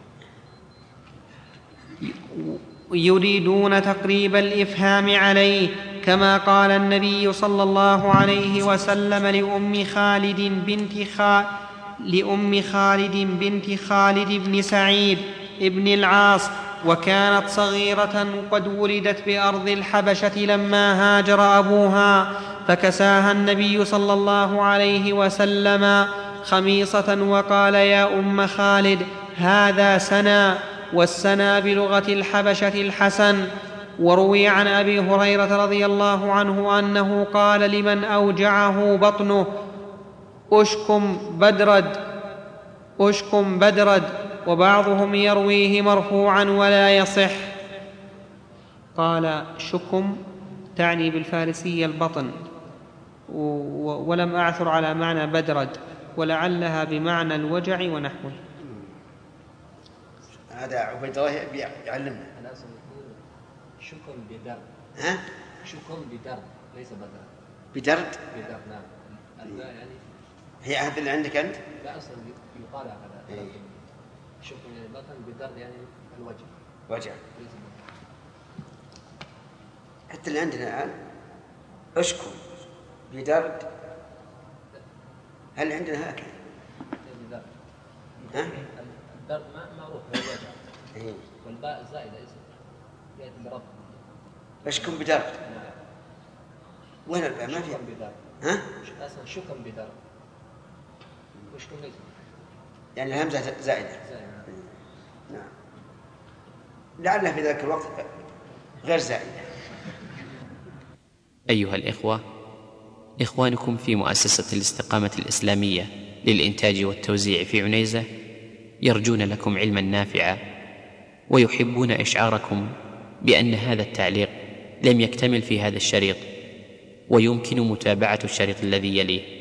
يريدون تقريب الإفهام عليه كما قال النبي صلى الله عليه وسلم لأم خالد بنت خالد لأم خالد بنت خالد بن سعيد ابن العاص، وكانت صغيرة قد ولدت بأرض الحبشة لما هاجر أبوها، فكساها النبي صلى الله عليه وسلم خميصة وقال: يا أم خالد هذا سنا، والسنا بلغة الحبشة الحسن. وروي عن أبي هريرة رضي الله عنه أنه قال لمن أوجعه بطنه: أشكم بدرد أشكم بدرد وبعضهم يرويه مرفوعا ولا يصح. قال شكم تعني بالفارسية البطن، ولم أعثر على معنى بدرد، ولعلها بمعنى الوجع ونحوه. هذا عبيد الله يعلمنا. أنا أصلا شكم بدرد. ها؟ شكم بدرد ليس بدرد. بدرد؟ بدرد نعم. الباء يعني هي هذا اللي عندك أنت؟ لا أصلا يقال هذا. إيه. شكم يعني البطن، بدرد يعني الوجع. وجع. حتى اللي عندنا الآن أشكم بدرد، هل عندنا هكذا؟ بدرد. ها؟ الدرد ما معروف هو الوجع. إيه. والباء زائدة يأتي برفع. أشكم بدرد. وين الباء؟ ما فيها. ها؟ أصلا شكم بدرد. وشكم ليس. يعني الهمزة زائدة. زائدة. نعم. لعلها في ذلك الوقت غير زائدة. أيها الإخوة، إخوانكم في مؤسسة الاستقامة الإسلامية للإنتاج والتوزيع في عنيزة يرجون لكم علما نافعا، ويحبون إشعاركم بأن هذا التعليق لم يكتمل في هذا الشريط، ويمكن متابعة الشريط الذي يليه